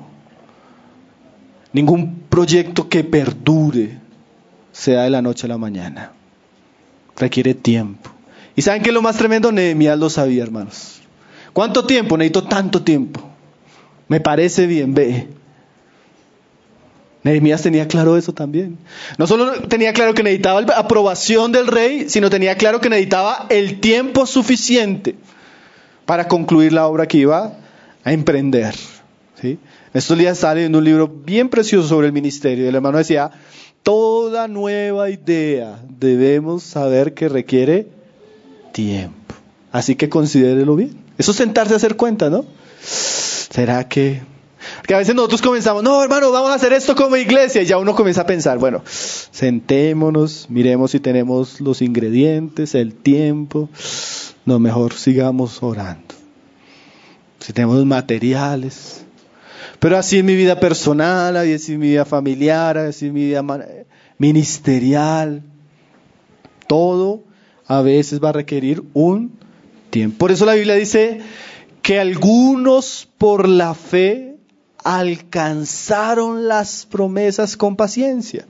ningún proyecto que perdure, sea de la noche a la mañana. Requiere tiempo. ¿Y saben qué es lo más tremendo? Nehemías lo sabía, hermanos. ¿Cuánto tiempo? Necesito tanto tiempo. Me parece bien, ve. Nehemías tenía claro eso también. No solo tenía claro que necesitaba la aprobación del rey, sino tenía claro que necesitaba el tiempo suficiente para concluir la obra que iba a emprender. ¿Sí? Estos días estaba leyendo un libro bien precioso sobre el ministerio. El hermano decía, toda nueva idea debemos saber que requiere tiempo. Así que considérelo bien. Eso es sentarse a hacer cuenta, ¿no? ¿Será que...? Porque a veces nosotros comenzamos, no, hermano, vamos a hacer esto como iglesia. Y ya uno comienza a pensar, bueno, sentémonos, miremos si tenemos los ingredientes, el tiempo. No, mejor sigamos orando. Si tenemos los materiales. Pero así en mi vida personal, así en mi vida familiar, así en mi vida ministerial. Todo a veces va a requerir un tiempo. Por eso la Biblia dice que algunos por la fe alcanzaron las promesas con paciencia.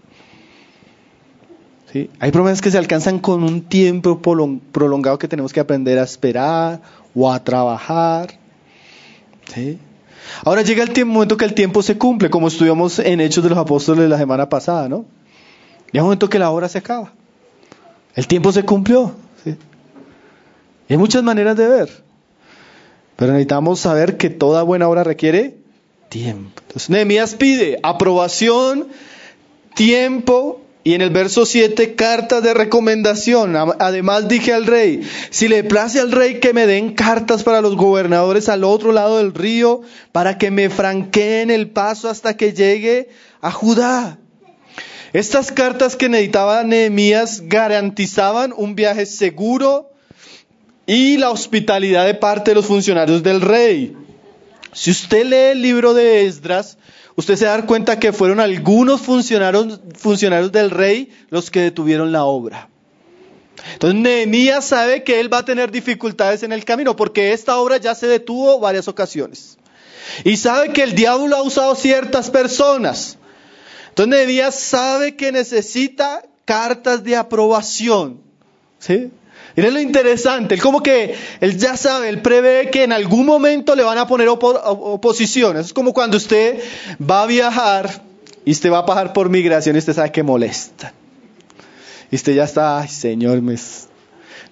¿Sí? Hay promesas que se alcanzan con un tiempo prolongado que tenemos que aprender a esperar o a trabajar. ¿Sí? Ahora llega el momento que el tiempo se cumple, como estudiamos en Hechos de los Apóstoles la semana pasada, ¿no? Llega un momento que la obra se acaba. El tiempo se cumplió. ¿Sí? Hay muchas maneras de ver. Pero necesitamos saber que toda buena obra requiere tiempo. Entonces Nehemías pide aprobación, tiempo, y en el verso 7, cartas de recomendación. Además dije al rey, si le place al rey que me den cartas para los gobernadores al otro lado del río, para que me franqueen el paso hasta que llegue a Judá. Estas cartas que necesitaba Nehemías garantizaban un viaje seguro y la hospitalidad de parte de los funcionarios del rey. Si usted lee el libro de Esdras, usted se da cuenta que fueron algunos funcionarios del rey los que detuvieron la obra. Entonces Nehemías sabe que él va a tener dificultades en el camino, porque esta obra ya se detuvo varias ocasiones. Y sabe que el diablo ha usado ciertas personas. Entonces Nehemías sabe que necesita cartas de aprobación. ¿Sí? Miren lo interesante, él ya sabe, él prevé que en algún momento le van a poner oposición. Eso es como cuando usted va a viajar y usted va a pasar por migración y usted sabe que molesta. Y usted ya está, ay Señor,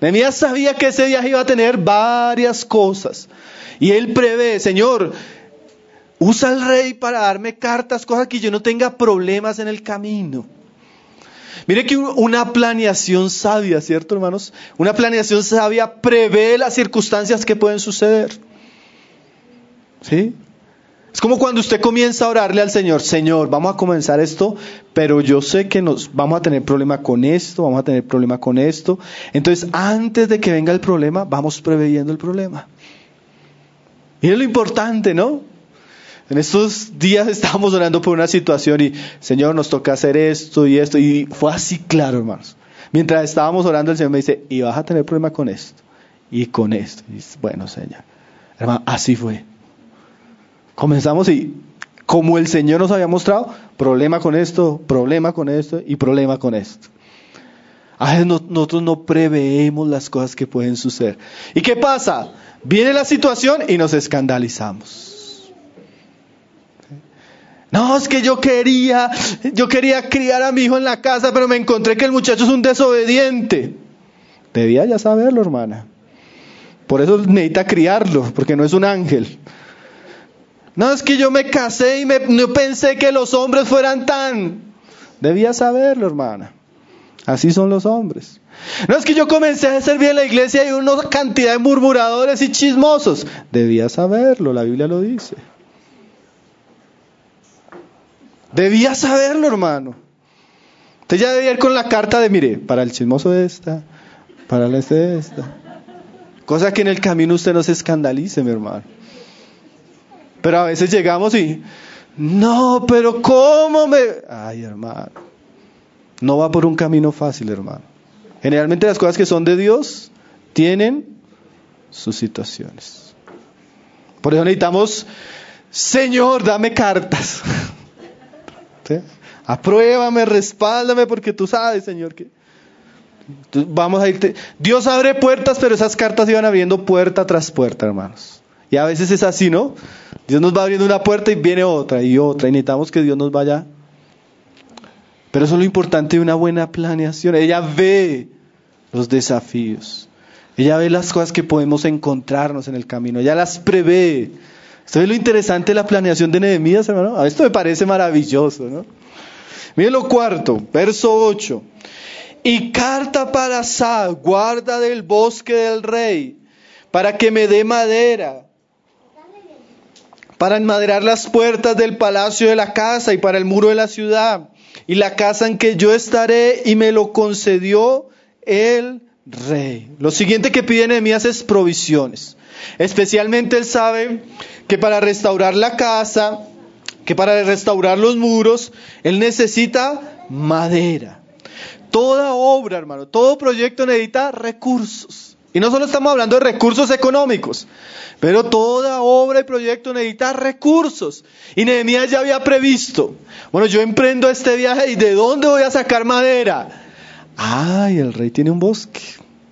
Nehemías sabía que ese viaje iba a tener varias cosas. Y él prevé, Señor, usa al rey para darme cartas, cosas que yo no tenga problemas en el camino. Mire que una planeación sabia, ¿cierto, hermanos? Una planeación sabia prevé las circunstancias que pueden suceder. ¿Sí? Es como cuando usted comienza a orarle al Señor. Señor, vamos a comenzar esto, pero yo sé que vamos a tener problema con esto, vamos a tener problema con esto. Entonces, antes de que venga el problema, vamos preveyendo el problema. Mire lo importante, ¿no? En estos días estábamos orando por una situación y, Señor, nos toca hacer esto y esto. Y fue así claro, hermanos. Mientras estábamos orando, el Señor me dice, y vas a tener problema con esto y con esto. Y dice, bueno, Señor. Hermano, así fue. Comenzamos y, como el Señor nos había mostrado, problema con esto y problema con esto. A veces nosotros no preveemos las cosas que pueden suceder. ¿Y qué pasa? Viene la situación y nos escandalizamos. No, es que yo quería criar a mi hijo en la casa, pero me encontré que el muchacho es un desobediente. Debía ya saberlo, hermana. Por eso necesita criarlo, porque no es un ángel. No, es que yo me casé y no pensé que los hombres fueran tan. Debía saberlo, hermana. Así son los hombres. No, es que yo comencé a servir en la iglesia y hay una cantidad de murmuradores y chismosos. Debía saberlo, la Biblia lo dice. Debía saberlo, hermano. Usted ya debía ir con la carta de, mire, para el chismoso de esta, para el de esta. Cosa que en el camino usted no se escandalice, mi hermano. Pero a veces llegamos y, no, pero ¿cómo me...? Ay, hermano. No va por un camino fácil, hermano. Generalmente las cosas que son de Dios tienen sus situaciones. Por eso necesitamos, Señor, dame cartas. ¿Sí? Apruébame, respáldame, porque tú sabes, Señor, que vamos a irte. Dios abre puertas, pero esas cartas iban abriendo puerta tras puerta, hermanos. Y a veces es así, ¿no? Dios nos va abriendo una puerta y viene otra y otra, y necesitamos que Dios nos vaya. Pero eso es lo importante de una buena planeación. Ella ve los desafíos, ella ve las cosas que podemos encontrarnos en el camino, ella las prevé. Esto es lo interesante de la planeación de Nehemías, hermano. Esto me parece maravilloso, ¿no? Miren lo cuarto, verso 8. Y carta para Asaf, guarda del bosque del rey, para que me dé madera, para enmaderar las puertas del palacio de la casa y para el muro de la ciudad, y la casa en que yo estaré, y me lo concedió el rey. Lo siguiente que pide Nehemías es provisiones. Especialmente él sabe que para restaurar la casa, que para restaurar los muros, él necesita madera. Toda obra, hermano, todo proyecto necesita recursos. Y no solo estamos hablando de recursos económicos, pero toda obra y proyecto necesita recursos. Y Nehemías ya había previsto, bueno, yo emprendo este viaje y ¿de dónde voy a sacar madera? Ay, el rey tiene un bosque.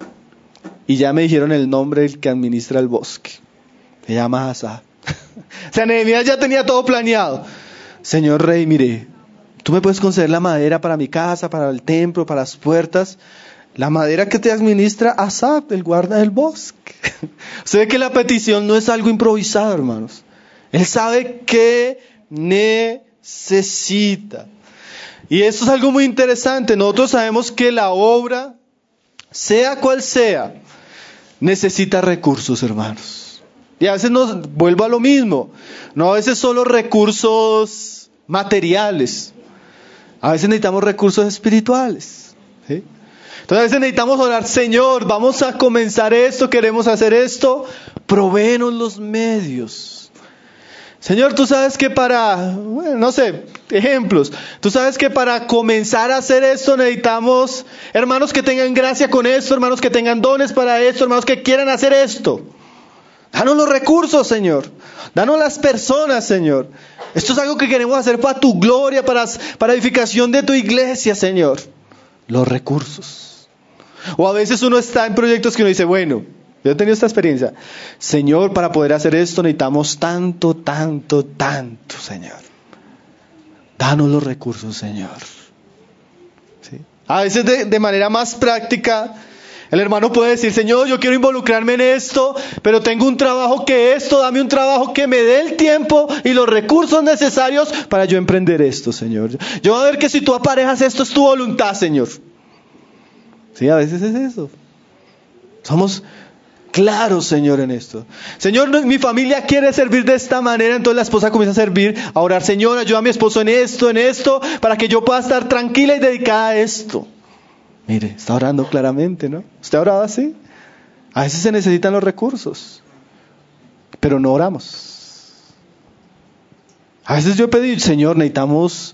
Y ya me dijeron el nombre del que administra el bosque. Se llama Asaf. O sea, Nehemías ya tenía todo planeado. Señor rey, mire, tú me puedes conceder la madera para mi casa, para el templo, para las puertas. La madera que te administra Asaf, el guarda del bosque. Usted ve que la petición no es algo improvisado, hermanos. Él sabe qué necesita. Y esto es algo muy interesante. Nosotros sabemos que la obra, sea cual sea, necesita recursos, hermanos. Y a veces nos vuelvo a lo mismo. No a veces solo recursos materiales. A veces necesitamos recursos espirituales. ¿Sí? Entonces a veces necesitamos orar, Señor, vamos a comenzar esto, queremos hacer esto, provéenos los medios. Señor, tú sabes que ejemplos, tú sabes que para comenzar a hacer esto necesitamos hermanos que tengan gracia con esto, hermanos que tengan dones para esto, hermanos que quieran hacer esto. Danos los recursos, Señor. Danos las personas, Señor. Esto es algo que queremos hacer para tu gloria, para edificación de tu iglesia, Señor. Los recursos. O a veces uno está en proyectos que uno dice, bueno, yo he tenido esta experiencia. Señor, para poder hacer esto necesitamos tanto, Señor. Danos los recursos, Señor. ¿Sí? A veces de manera más práctica, El hermano puede decir, Señor, yo quiero involucrarme en esto, pero tengo un trabajo que dame un trabajo que me dé el tiempo y los recursos necesarios para yo emprender esto, Señor. Yo voy a ver que si tú aparejas esto es tu voluntad, Señor. Sí, a veces es eso. Somos claros, Señor, en esto. Señor, mi familia quiere servir de esta manera, entonces la esposa comienza a servir, a orar, Señor, ayuda a mi esposo en esto, para que yo pueda estar tranquila y dedicada a esto. Mire, está orando claramente, ¿no? ¿Usted ha orado así? A veces se necesitan los recursos, pero no oramos. A veces yo he pedido, Señor, necesitamos,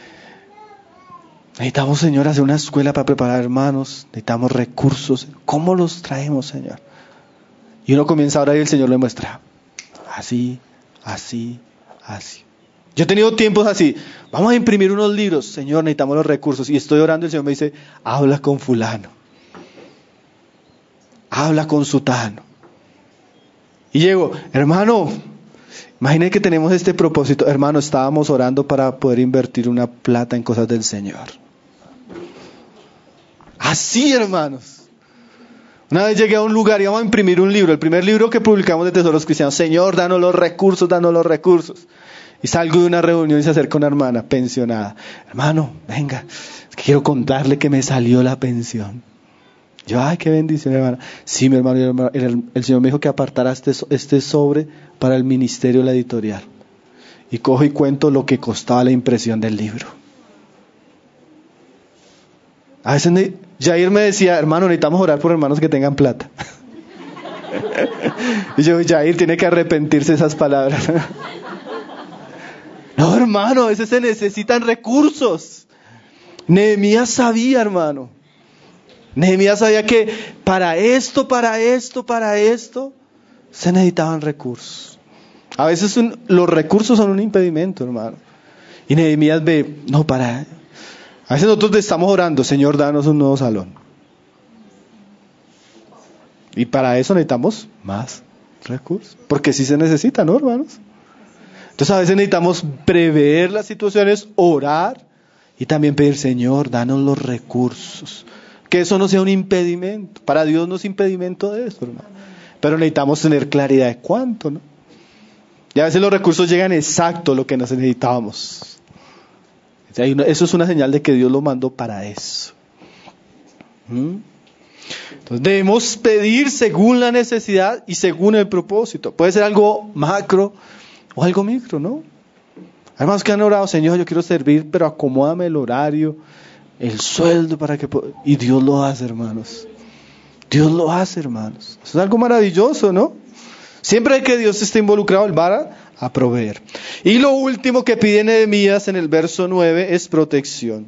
Señor, hacer una escuela para preparar hermanos, necesitamos recursos. ¿Cómo los traemos, Señor? Y uno comienza a orar y el Señor le muestra, así. Yo he tenido tiempos así, vamos a imprimir unos libros, Señor, necesitamos los recursos, y estoy orando y el Señor me dice, habla con fulano, habla con sutano. Y llego, hermano, imagine que tenemos este propósito, hermano, estábamos orando para poder invertir una plata en cosas del Señor. Así, hermanos. Una vez llegué a un lugar y íbamos a imprimir un libro, el primer libro que publicamos de Tesoros Cristianos. Señor, danos los recursos. Y salgo de una reunión y se acerca una hermana pensionada. Hermano, venga, es que quiero contarle que me salió la pensión. Yo, ay, qué bendición, hermana. Sí, mi hermano, el Señor me dijo que apartara este sobre para el ministerio de la editorial. Y cojo y cuento lo que costaba la impresión del libro. A veces Jair me decía, hermano, necesitamos orar por hermanos que tengan plata. Y yo, Jair tiene que arrepentirse de esas palabras. No, hermano, a veces se necesitan recursos. Nehemías sabía, hermano. Nehemías sabía que para esto, se necesitaban recursos. A veces los recursos son un impedimento, hermano. Y Nehemías ve, a veces nosotros estamos orando, Señor, danos un nuevo salón. Y para eso necesitamos más recursos. Porque sí se necesita, ¿no, hermanos? Entonces a veces necesitamos prever las situaciones, orar y también pedir, Señor, danos los recursos. Que eso no sea un impedimento. Para Dios no es impedimento de eso, hermano. Pero necesitamos tener claridad de cuánto, ¿no? Y a veces los recursos llegan exacto lo que necesitábamos. Eso es una señal de que Dios lo mandó para eso. Entonces debemos pedir según la necesidad y según el propósito. Puede ser algo macro o algo micro, ¿no? Hermanos que han orado, Señor, yo quiero servir, pero acomódame el horario, el sueldo para que pueda. Y Dios lo hace, hermanos. Dios lo hace, hermanos. Eso es algo maravilloso, ¿no? Siempre que Dios esté involucrado, Él va a proveer. Y lo último que pide Nehemías en el verso 9 es protección.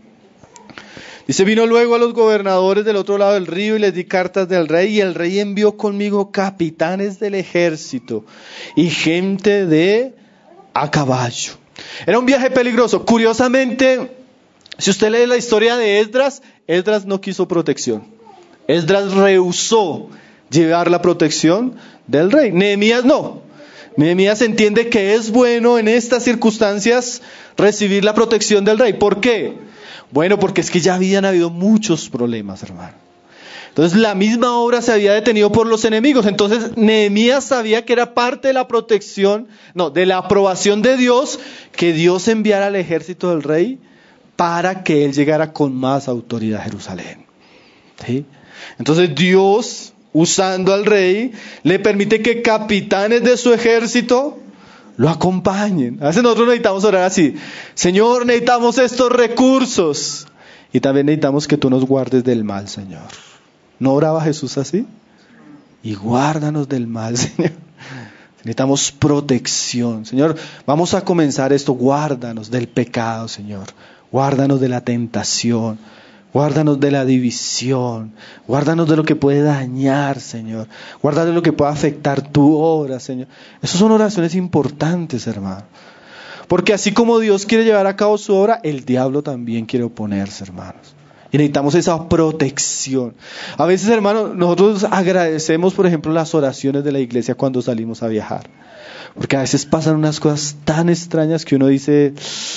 Dice, vino luego a los gobernadores del otro lado del río y les di cartas del rey, y el rey envió conmigo capitanes del ejército y gente a caballo. Era un viaje peligroso. Curiosamente, si usted lee la historia de Esdras no quiso protección. Esdras rehusó llevar la protección del rey. Nehemías no. Nehemías entiende que es bueno en estas circunstancias recibir la protección del rey. ¿Por qué? Bueno, porque es que ya habían habido muchos problemas, hermano. Entonces la misma obra se había detenido por los enemigos. Entonces Nehemías sabía que era parte de la protección, de la aprobación de Dios, que Dios enviara al ejército del rey para que él llegara con más autoridad a Jerusalén. ¿Sí? Entonces Dios, usando al rey, le permite que capitanes de su ejército lo acompañen. A veces nosotros necesitamos orar así: Señor, necesitamos estos recursos. Y también necesitamos que tú nos guardes del mal, Señor. ¿No oraba Jesús así? Y guárdanos del mal, Señor. Necesitamos protección. Señor, vamos a comenzar esto. Guárdanos del pecado, Señor. Guárdanos de la tentación. Guárdanos de la división. Guárdanos de lo que puede dañar, Señor. Guárdanos de lo que pueda afectar tu obra, Señor. Esas son oraciones importantes, hermano. Porque así como Dios quiere llevar a cabo su obra, el diablo también quiere oponerse, hermanos. Y necesitamos esa protección. A veces, hermanos, nosotros agradecemos, por ejemplo, las oraciones de la iglesia cuando salimos a viajar. Porque a veces pasan unas cosas tan extrañas que uno dice,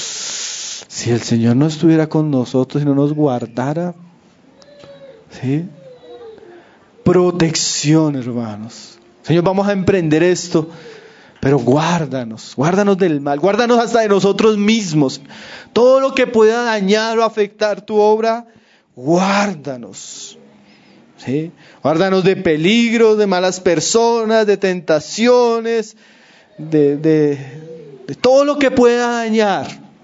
si el Señor no estuviera con nosotros y no nos guardara, ¿sí? protección, hermanos. Señor, vamos a emprender esto, pero guárdanos del mal, guárdanos hasta de nosotros mismos. Todo lo que pueda dañar o afectar tu obra, guárdanos. ¿Sí? Guárdanos de peligros, de malas personas, de tentaciones, de todo lo que pueda dañar.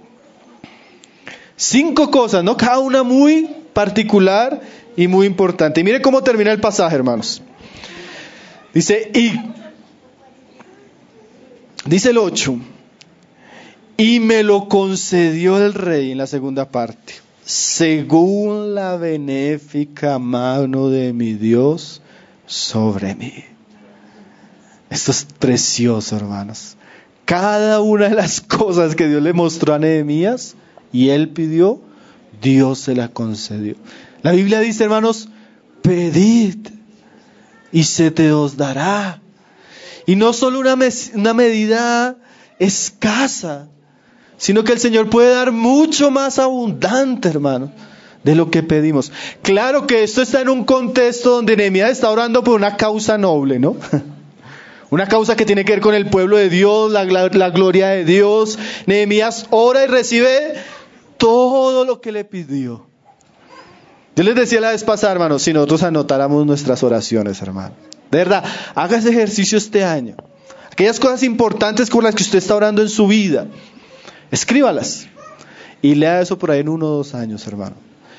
5 cosas, ¿no? Cada una muy particular y muy importante. Y mire cómo termina el pasaje, hermanos. Dice el 8, y me lo concedió el rey en la segunda parte, según la benéfica mano de mi Dios sobre mí. Esto es precioso, hermanos. Cada una de las cosas que Dios le mostró a Nehemías y él pidió, Dios se la concedió. La Biblia dice, hermanos, pedid y se te os dará. Y no solo una medida escasa, sino que el Señor puede dar mucho más abundante, hermano, de lo que pedimos. Claro que esto está en un contexto donde Nehemías está orando por una causa noble, ¿no? Una causa que tiene que ver con el pueblo de Dios, la gloria de Dios. Nehemías ora y recibe todo lo que le pidió. Yo les decía la vez pasada, hermanos, si nosotros anotáramos nuestras oraciones, hermano. De verdad, haga ese ejercicio este año. Aquellas cosas importantes con las que usted está orando en su vida, escríbalas. Y lea eso por ahí en 1 o 2 años, hermano.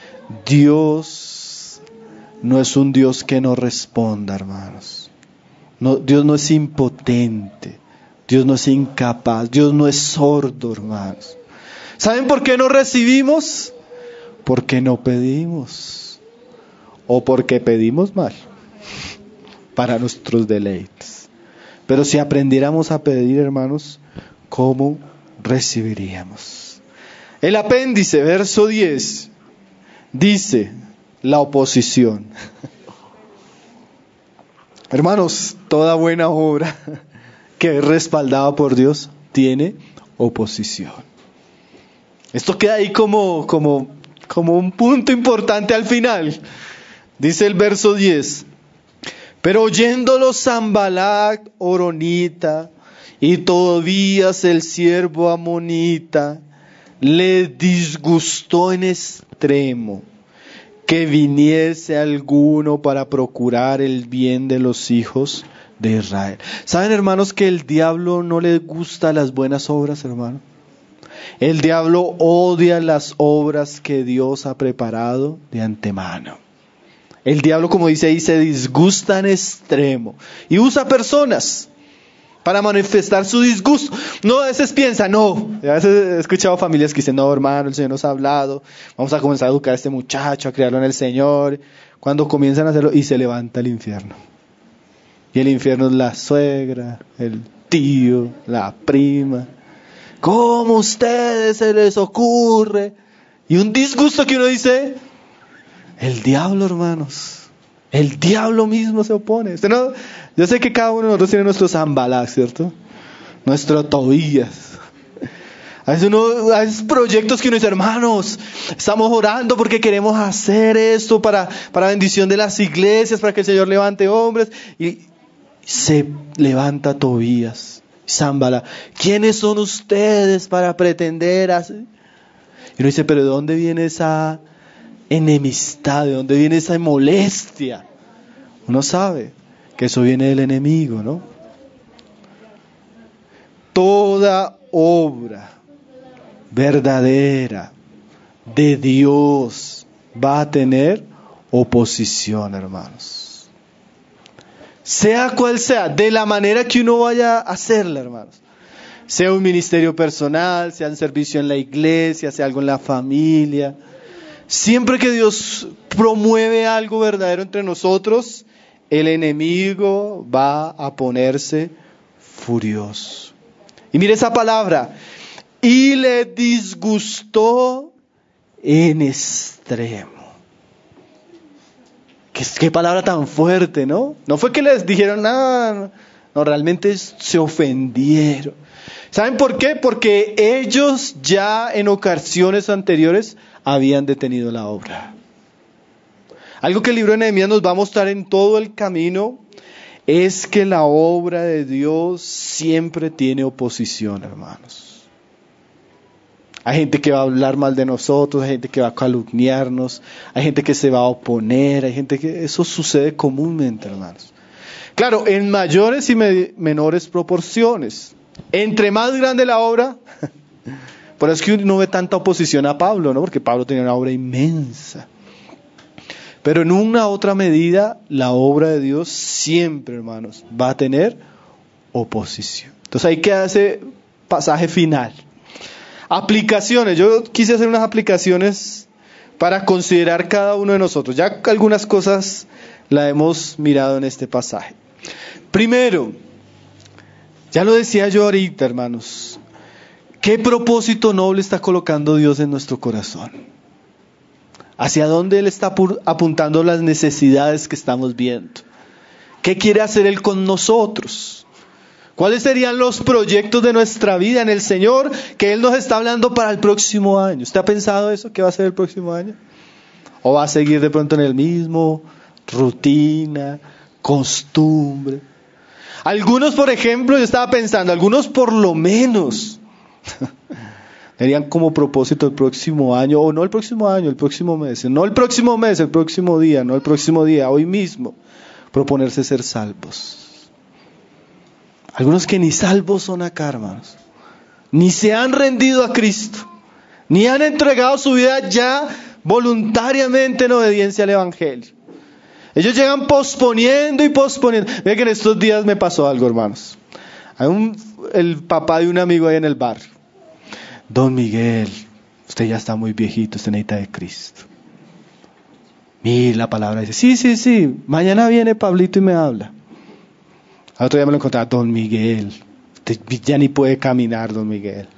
Dios no es un Dios que no responda, hermanos. No, Dios no es impotente. Dios no es incapaz. Dios no es sordo, hermanos. ¿Saben por qué no recibimos? Porque no pedimos. O porque pedimos mal. Para nuestros deleites. Pero si aprendiéramos a pedir, hermanos, ¿cómo recibiríamos? El apéndice, verso 10, dice la oposición. Hermanos, toda buena obra que es respaldada por Dios tiene oposición. Esto queda ahí como un punto importante al final. Dice el verso 10. Pero oyéndolo Sanbalat horonita y Tobías el siervo amonita, le disgustó en extremo que viniese alguno para procurar el bien de los hijos de Israel. ¿Saben, hermanos, que el diablo no le gusta las buenas obras, hermano? El diablo odia las obras que Dios ha preparado de antemano. El diablo, como dice ahí, se disgusta en extremo y usa personas para manifestar su disgusto. No, a veces piensa, no. A veces he escuchado familias que dicen, no, hermano, el Señor nos ha hablado, vamos a comenzar a educar a este muchacho, a criarlo en el Señor. Cuando comienzan a hacerlo, y se levanta el infierno. Y el infierno es la suegra, el tío, la prima. ¿Cómo a ustedes se les ocurre? Y un disgusto que uno dice, el diablo, hermanos. El diablo mismo se opone. Usted no, yo sé que cada uno de nosotros tiene nuestro Sanbalat, ¿cierto? Nuestro Tobías. A veces proyectos que uno dice, hermanos, estamos orando porque queremos hacer esto para bendición de las iglesias, para que el Señor levante hombres. Y se levanta Tobías, Sanbalat. ¿Quiénes son ustedes para pretender hacer? Y uno dice, pero ¿de dónde viene esa enemistad? ¿De dónde viene esa molestia? Uno sabe que eso viene del enemigo, ¿no? Toda obra verdadera de Dios va a tener oposición, hermanos. Sea cual sea, de la manera que uno vaya a hacerla, hermanos. Sea un ministerio personal, sea un servicio en la iglesia, sea algo en la familia. Siempre que Dios promueve algo verdadero entre nosotros, el enemigo va a ponerse furioso. Y mire esa palabra, y le disgustó en extremo. ¿Qué palabra tan fuerte, ¿no? No fue que les dijeron nada, no, realmente se ofendieron. ¿Saben por qué? Porque ellos ya en ocasiones anteriores habían detenido la obra. Algo que el libro de Nehemías nos va a mostrar en todo el camino es que la obra de Dios siempre tiene oposición, hermanos. Hay gente que va a hablar mal de nosotros, hay gente que va a calumniarnos, hay gente que se va a oponer, hay gente que... Eso sucede comúnmente, hermanos. Claro, en mayores y menores proporciones. Entre más grande la obra, por eso es que uno no ve tanta oposición a Pablo, ¿no? Porque Pablo tenía una obra inmensa. Pero en una otra medida, la obra de Dios siempre, hermanos, va a tener oposición. Entonces ahí queda ese pasaje final. Aplicaciones. Yo quise hacer unas aplicaciones para considerar cada uno de nosotros. Ya algunas cosas las hemos mirado en este pasaje. Primero, ya lo decía yo ahorita, hermanos, ¿qué propósito noble está colocando Dios en nuestro corazón? ¿Hacia dónde Él está apuntando las necesidades que estamos viendo? ¿Qué quiere hacer Él con nosotros? ¿Cuáles serían los proyectos de nuestra vida en el Señor que Él nos está hablando para el próximo año? ¿Usted ha pensado eso? ¿Qué va a ser el próximo año? ¿O va a seguir de pronto en el mismo? Rutina, costumbre. Algunos, por ejemplo, yo estaba pensando, algunos por lo menos tenían como propósito el próximo año, o no el próximo año, el próximo mes, no el próximo mes, el próximo día, no el próximo día, hoy mismo, proponerse ser salvos. Algunos que ni salvos son acá, hermanos, ni se han rendido a Cristo, ni han entregado su vida ya voluntariamente en obediencia al Evangelio. Ellos llegan posponiendo y posponiendo. Miren que en estos días me pasó algo, hermanos. Hay el papá de un amigo ahí en el barrio. Don Miguel, usted ya está muy viejito, usted necesita de Cristo. Mira la palabra, dice, sí, mañana viene Pablito y me habla. Al otro día me lo encontraba, Don Miguel, usted ya ni puede caminar, Don Miguel.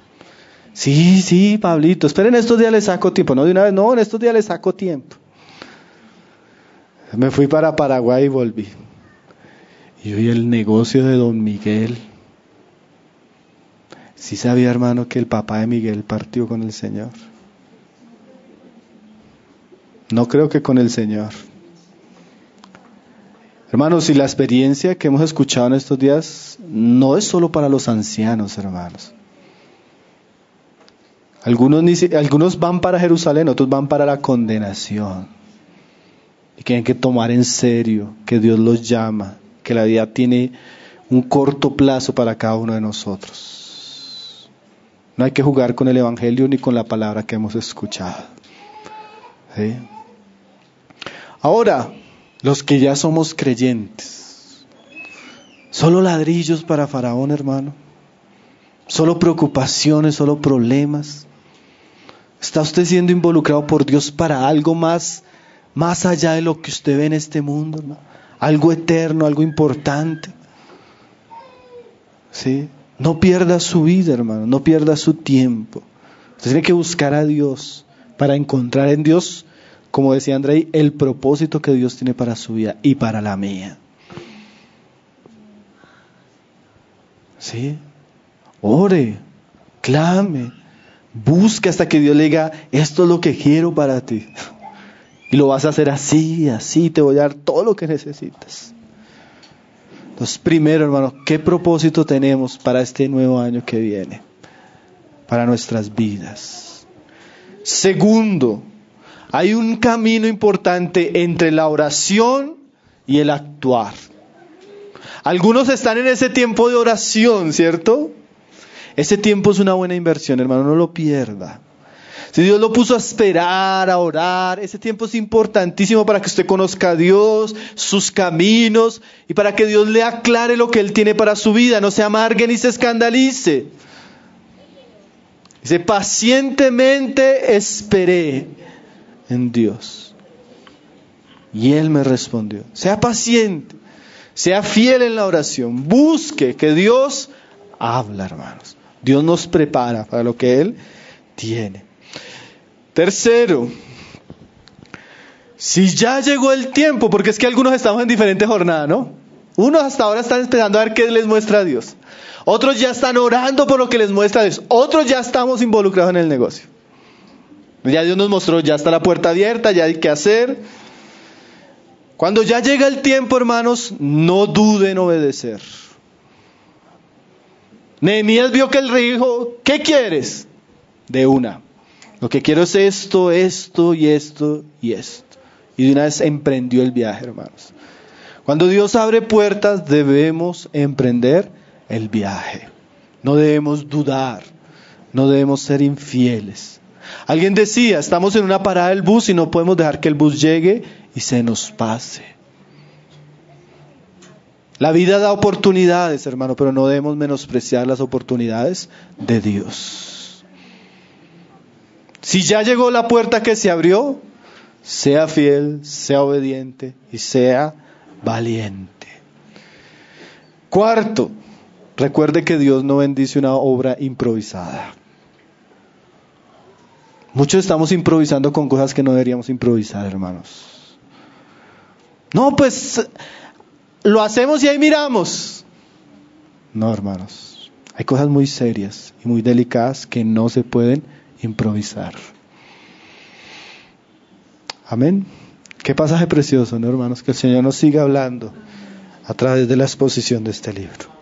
Sí, Pablito, esperen, estos días le saco tiempo. No, de una vez, no, en estos días le saco tiempo. Me fui para Paraguay y volví. Y hoy el negocio de Don Miguel. Sí sabía, hermano, que el papá de Miguel partió con el Señor. No creo que con el Señor. Hermanos, y la experiencia que hemos escuchado en estos días no es solo para los ancianos, hermanos. Algunos van para Jerusalén, otros van para la condenación. Y tienen que tomar en serio que Dios los llama, que la vida tiene un corto plazo para cada uno de nosotros. No hay que jugar con el Evangelio ni con la palabra que hemos escuchado. ¿Sí? Ahora, los que ya somos creyentes, solo ladrillos para Faraón, hermano. Solo preocupaciones, solo problemas. ¿Está usted siendo involucrado por Dios para algo más allá de lo que usted ve en este mundo, ¿no? Algo eterno, algo importante? ¿Sí? No pierda su vida, hermano, no pierda su tiempo. Usted tiene que buscar a Dios para encontrar en Dios, como decía Andrei, el propósito que Dios tiene para su vida y para la mía. ¿Sí? Ore, clame, busque hasta que Dios le diga, esto es lo que quiero para ti. Y lo vas a hacer así, te voy a dar todo lo que necesitas. Entonces, primero, hermano, ¿qué propósito tenemos para este nuevo año que viene? Para nuestras vidas. Segundo, hay un camino importante entre la oración y el actuar. Algunos están en ese tiempo de oración, ¿cierto? Ese tiempo es una buena inversión, hermano, no lo pierda. Si Dios lo puso a esperar, a orar, ese tiempo es importantísimo para que usted conozca a Dios, sus caminos, y para que Dios le aclare lo que Él tiene para su vida. No se amargue ni se escandalice. Dice, pacientemente esperé en Dios. Y Él me respondió. Sea paciente, sea fiel en la oración, busque que Dios habla, hermanos. Dios nos prepara para lo que Él tiene. Tercero, si ya llegó el tiempo, porque es que algunos estamos en diferentes jornadas, ¿no? Unos hasta ahora están esperando a ver qué les muestra Dios. Otros ya están orando por lo que les muestra Dios. Otros ya estamos involucrados en el negocio. Ya Dios nos mostró, ya está la puerta abierta, ya hay que hacer. Cuando ya llega el tiempo, hermanos, no duden en obedecer. Nehemías vio que el rey dijo, ¿qué quieres? De una. Lo que quiero es esto, esto y esto y esto. Y de una vez emprendió el viaje, hermanos. Cuando Dios abre puertas, debemos emprender el viaje. No debemos dudar. No debemos ser infieles. Alguien decía, estamos en una parada del bus y no podemos dejar que el bus llegue y se nos pase. La vida da oportunidades, hermano, pero no debemos menospreciar las oportunidades de Dios. Si ya llegó la puerta que se abrió, sea fiel, sea obediente y sea valiente. Cuarto, recuerde que Dios no bendice una obra improvisada. Muchos estamos improvisando con cosas que no deberíamos improvisar, hermanos. No, pues lo hacemos y ahí miramos. No, hermanos. Hay cosas muy serias y muy delicadas que no se pueden improvisar. Amén. Qué pasaje precioso, ¿no, hermanos? Que el Señor nos siga hablando a través de la exposición de este libro.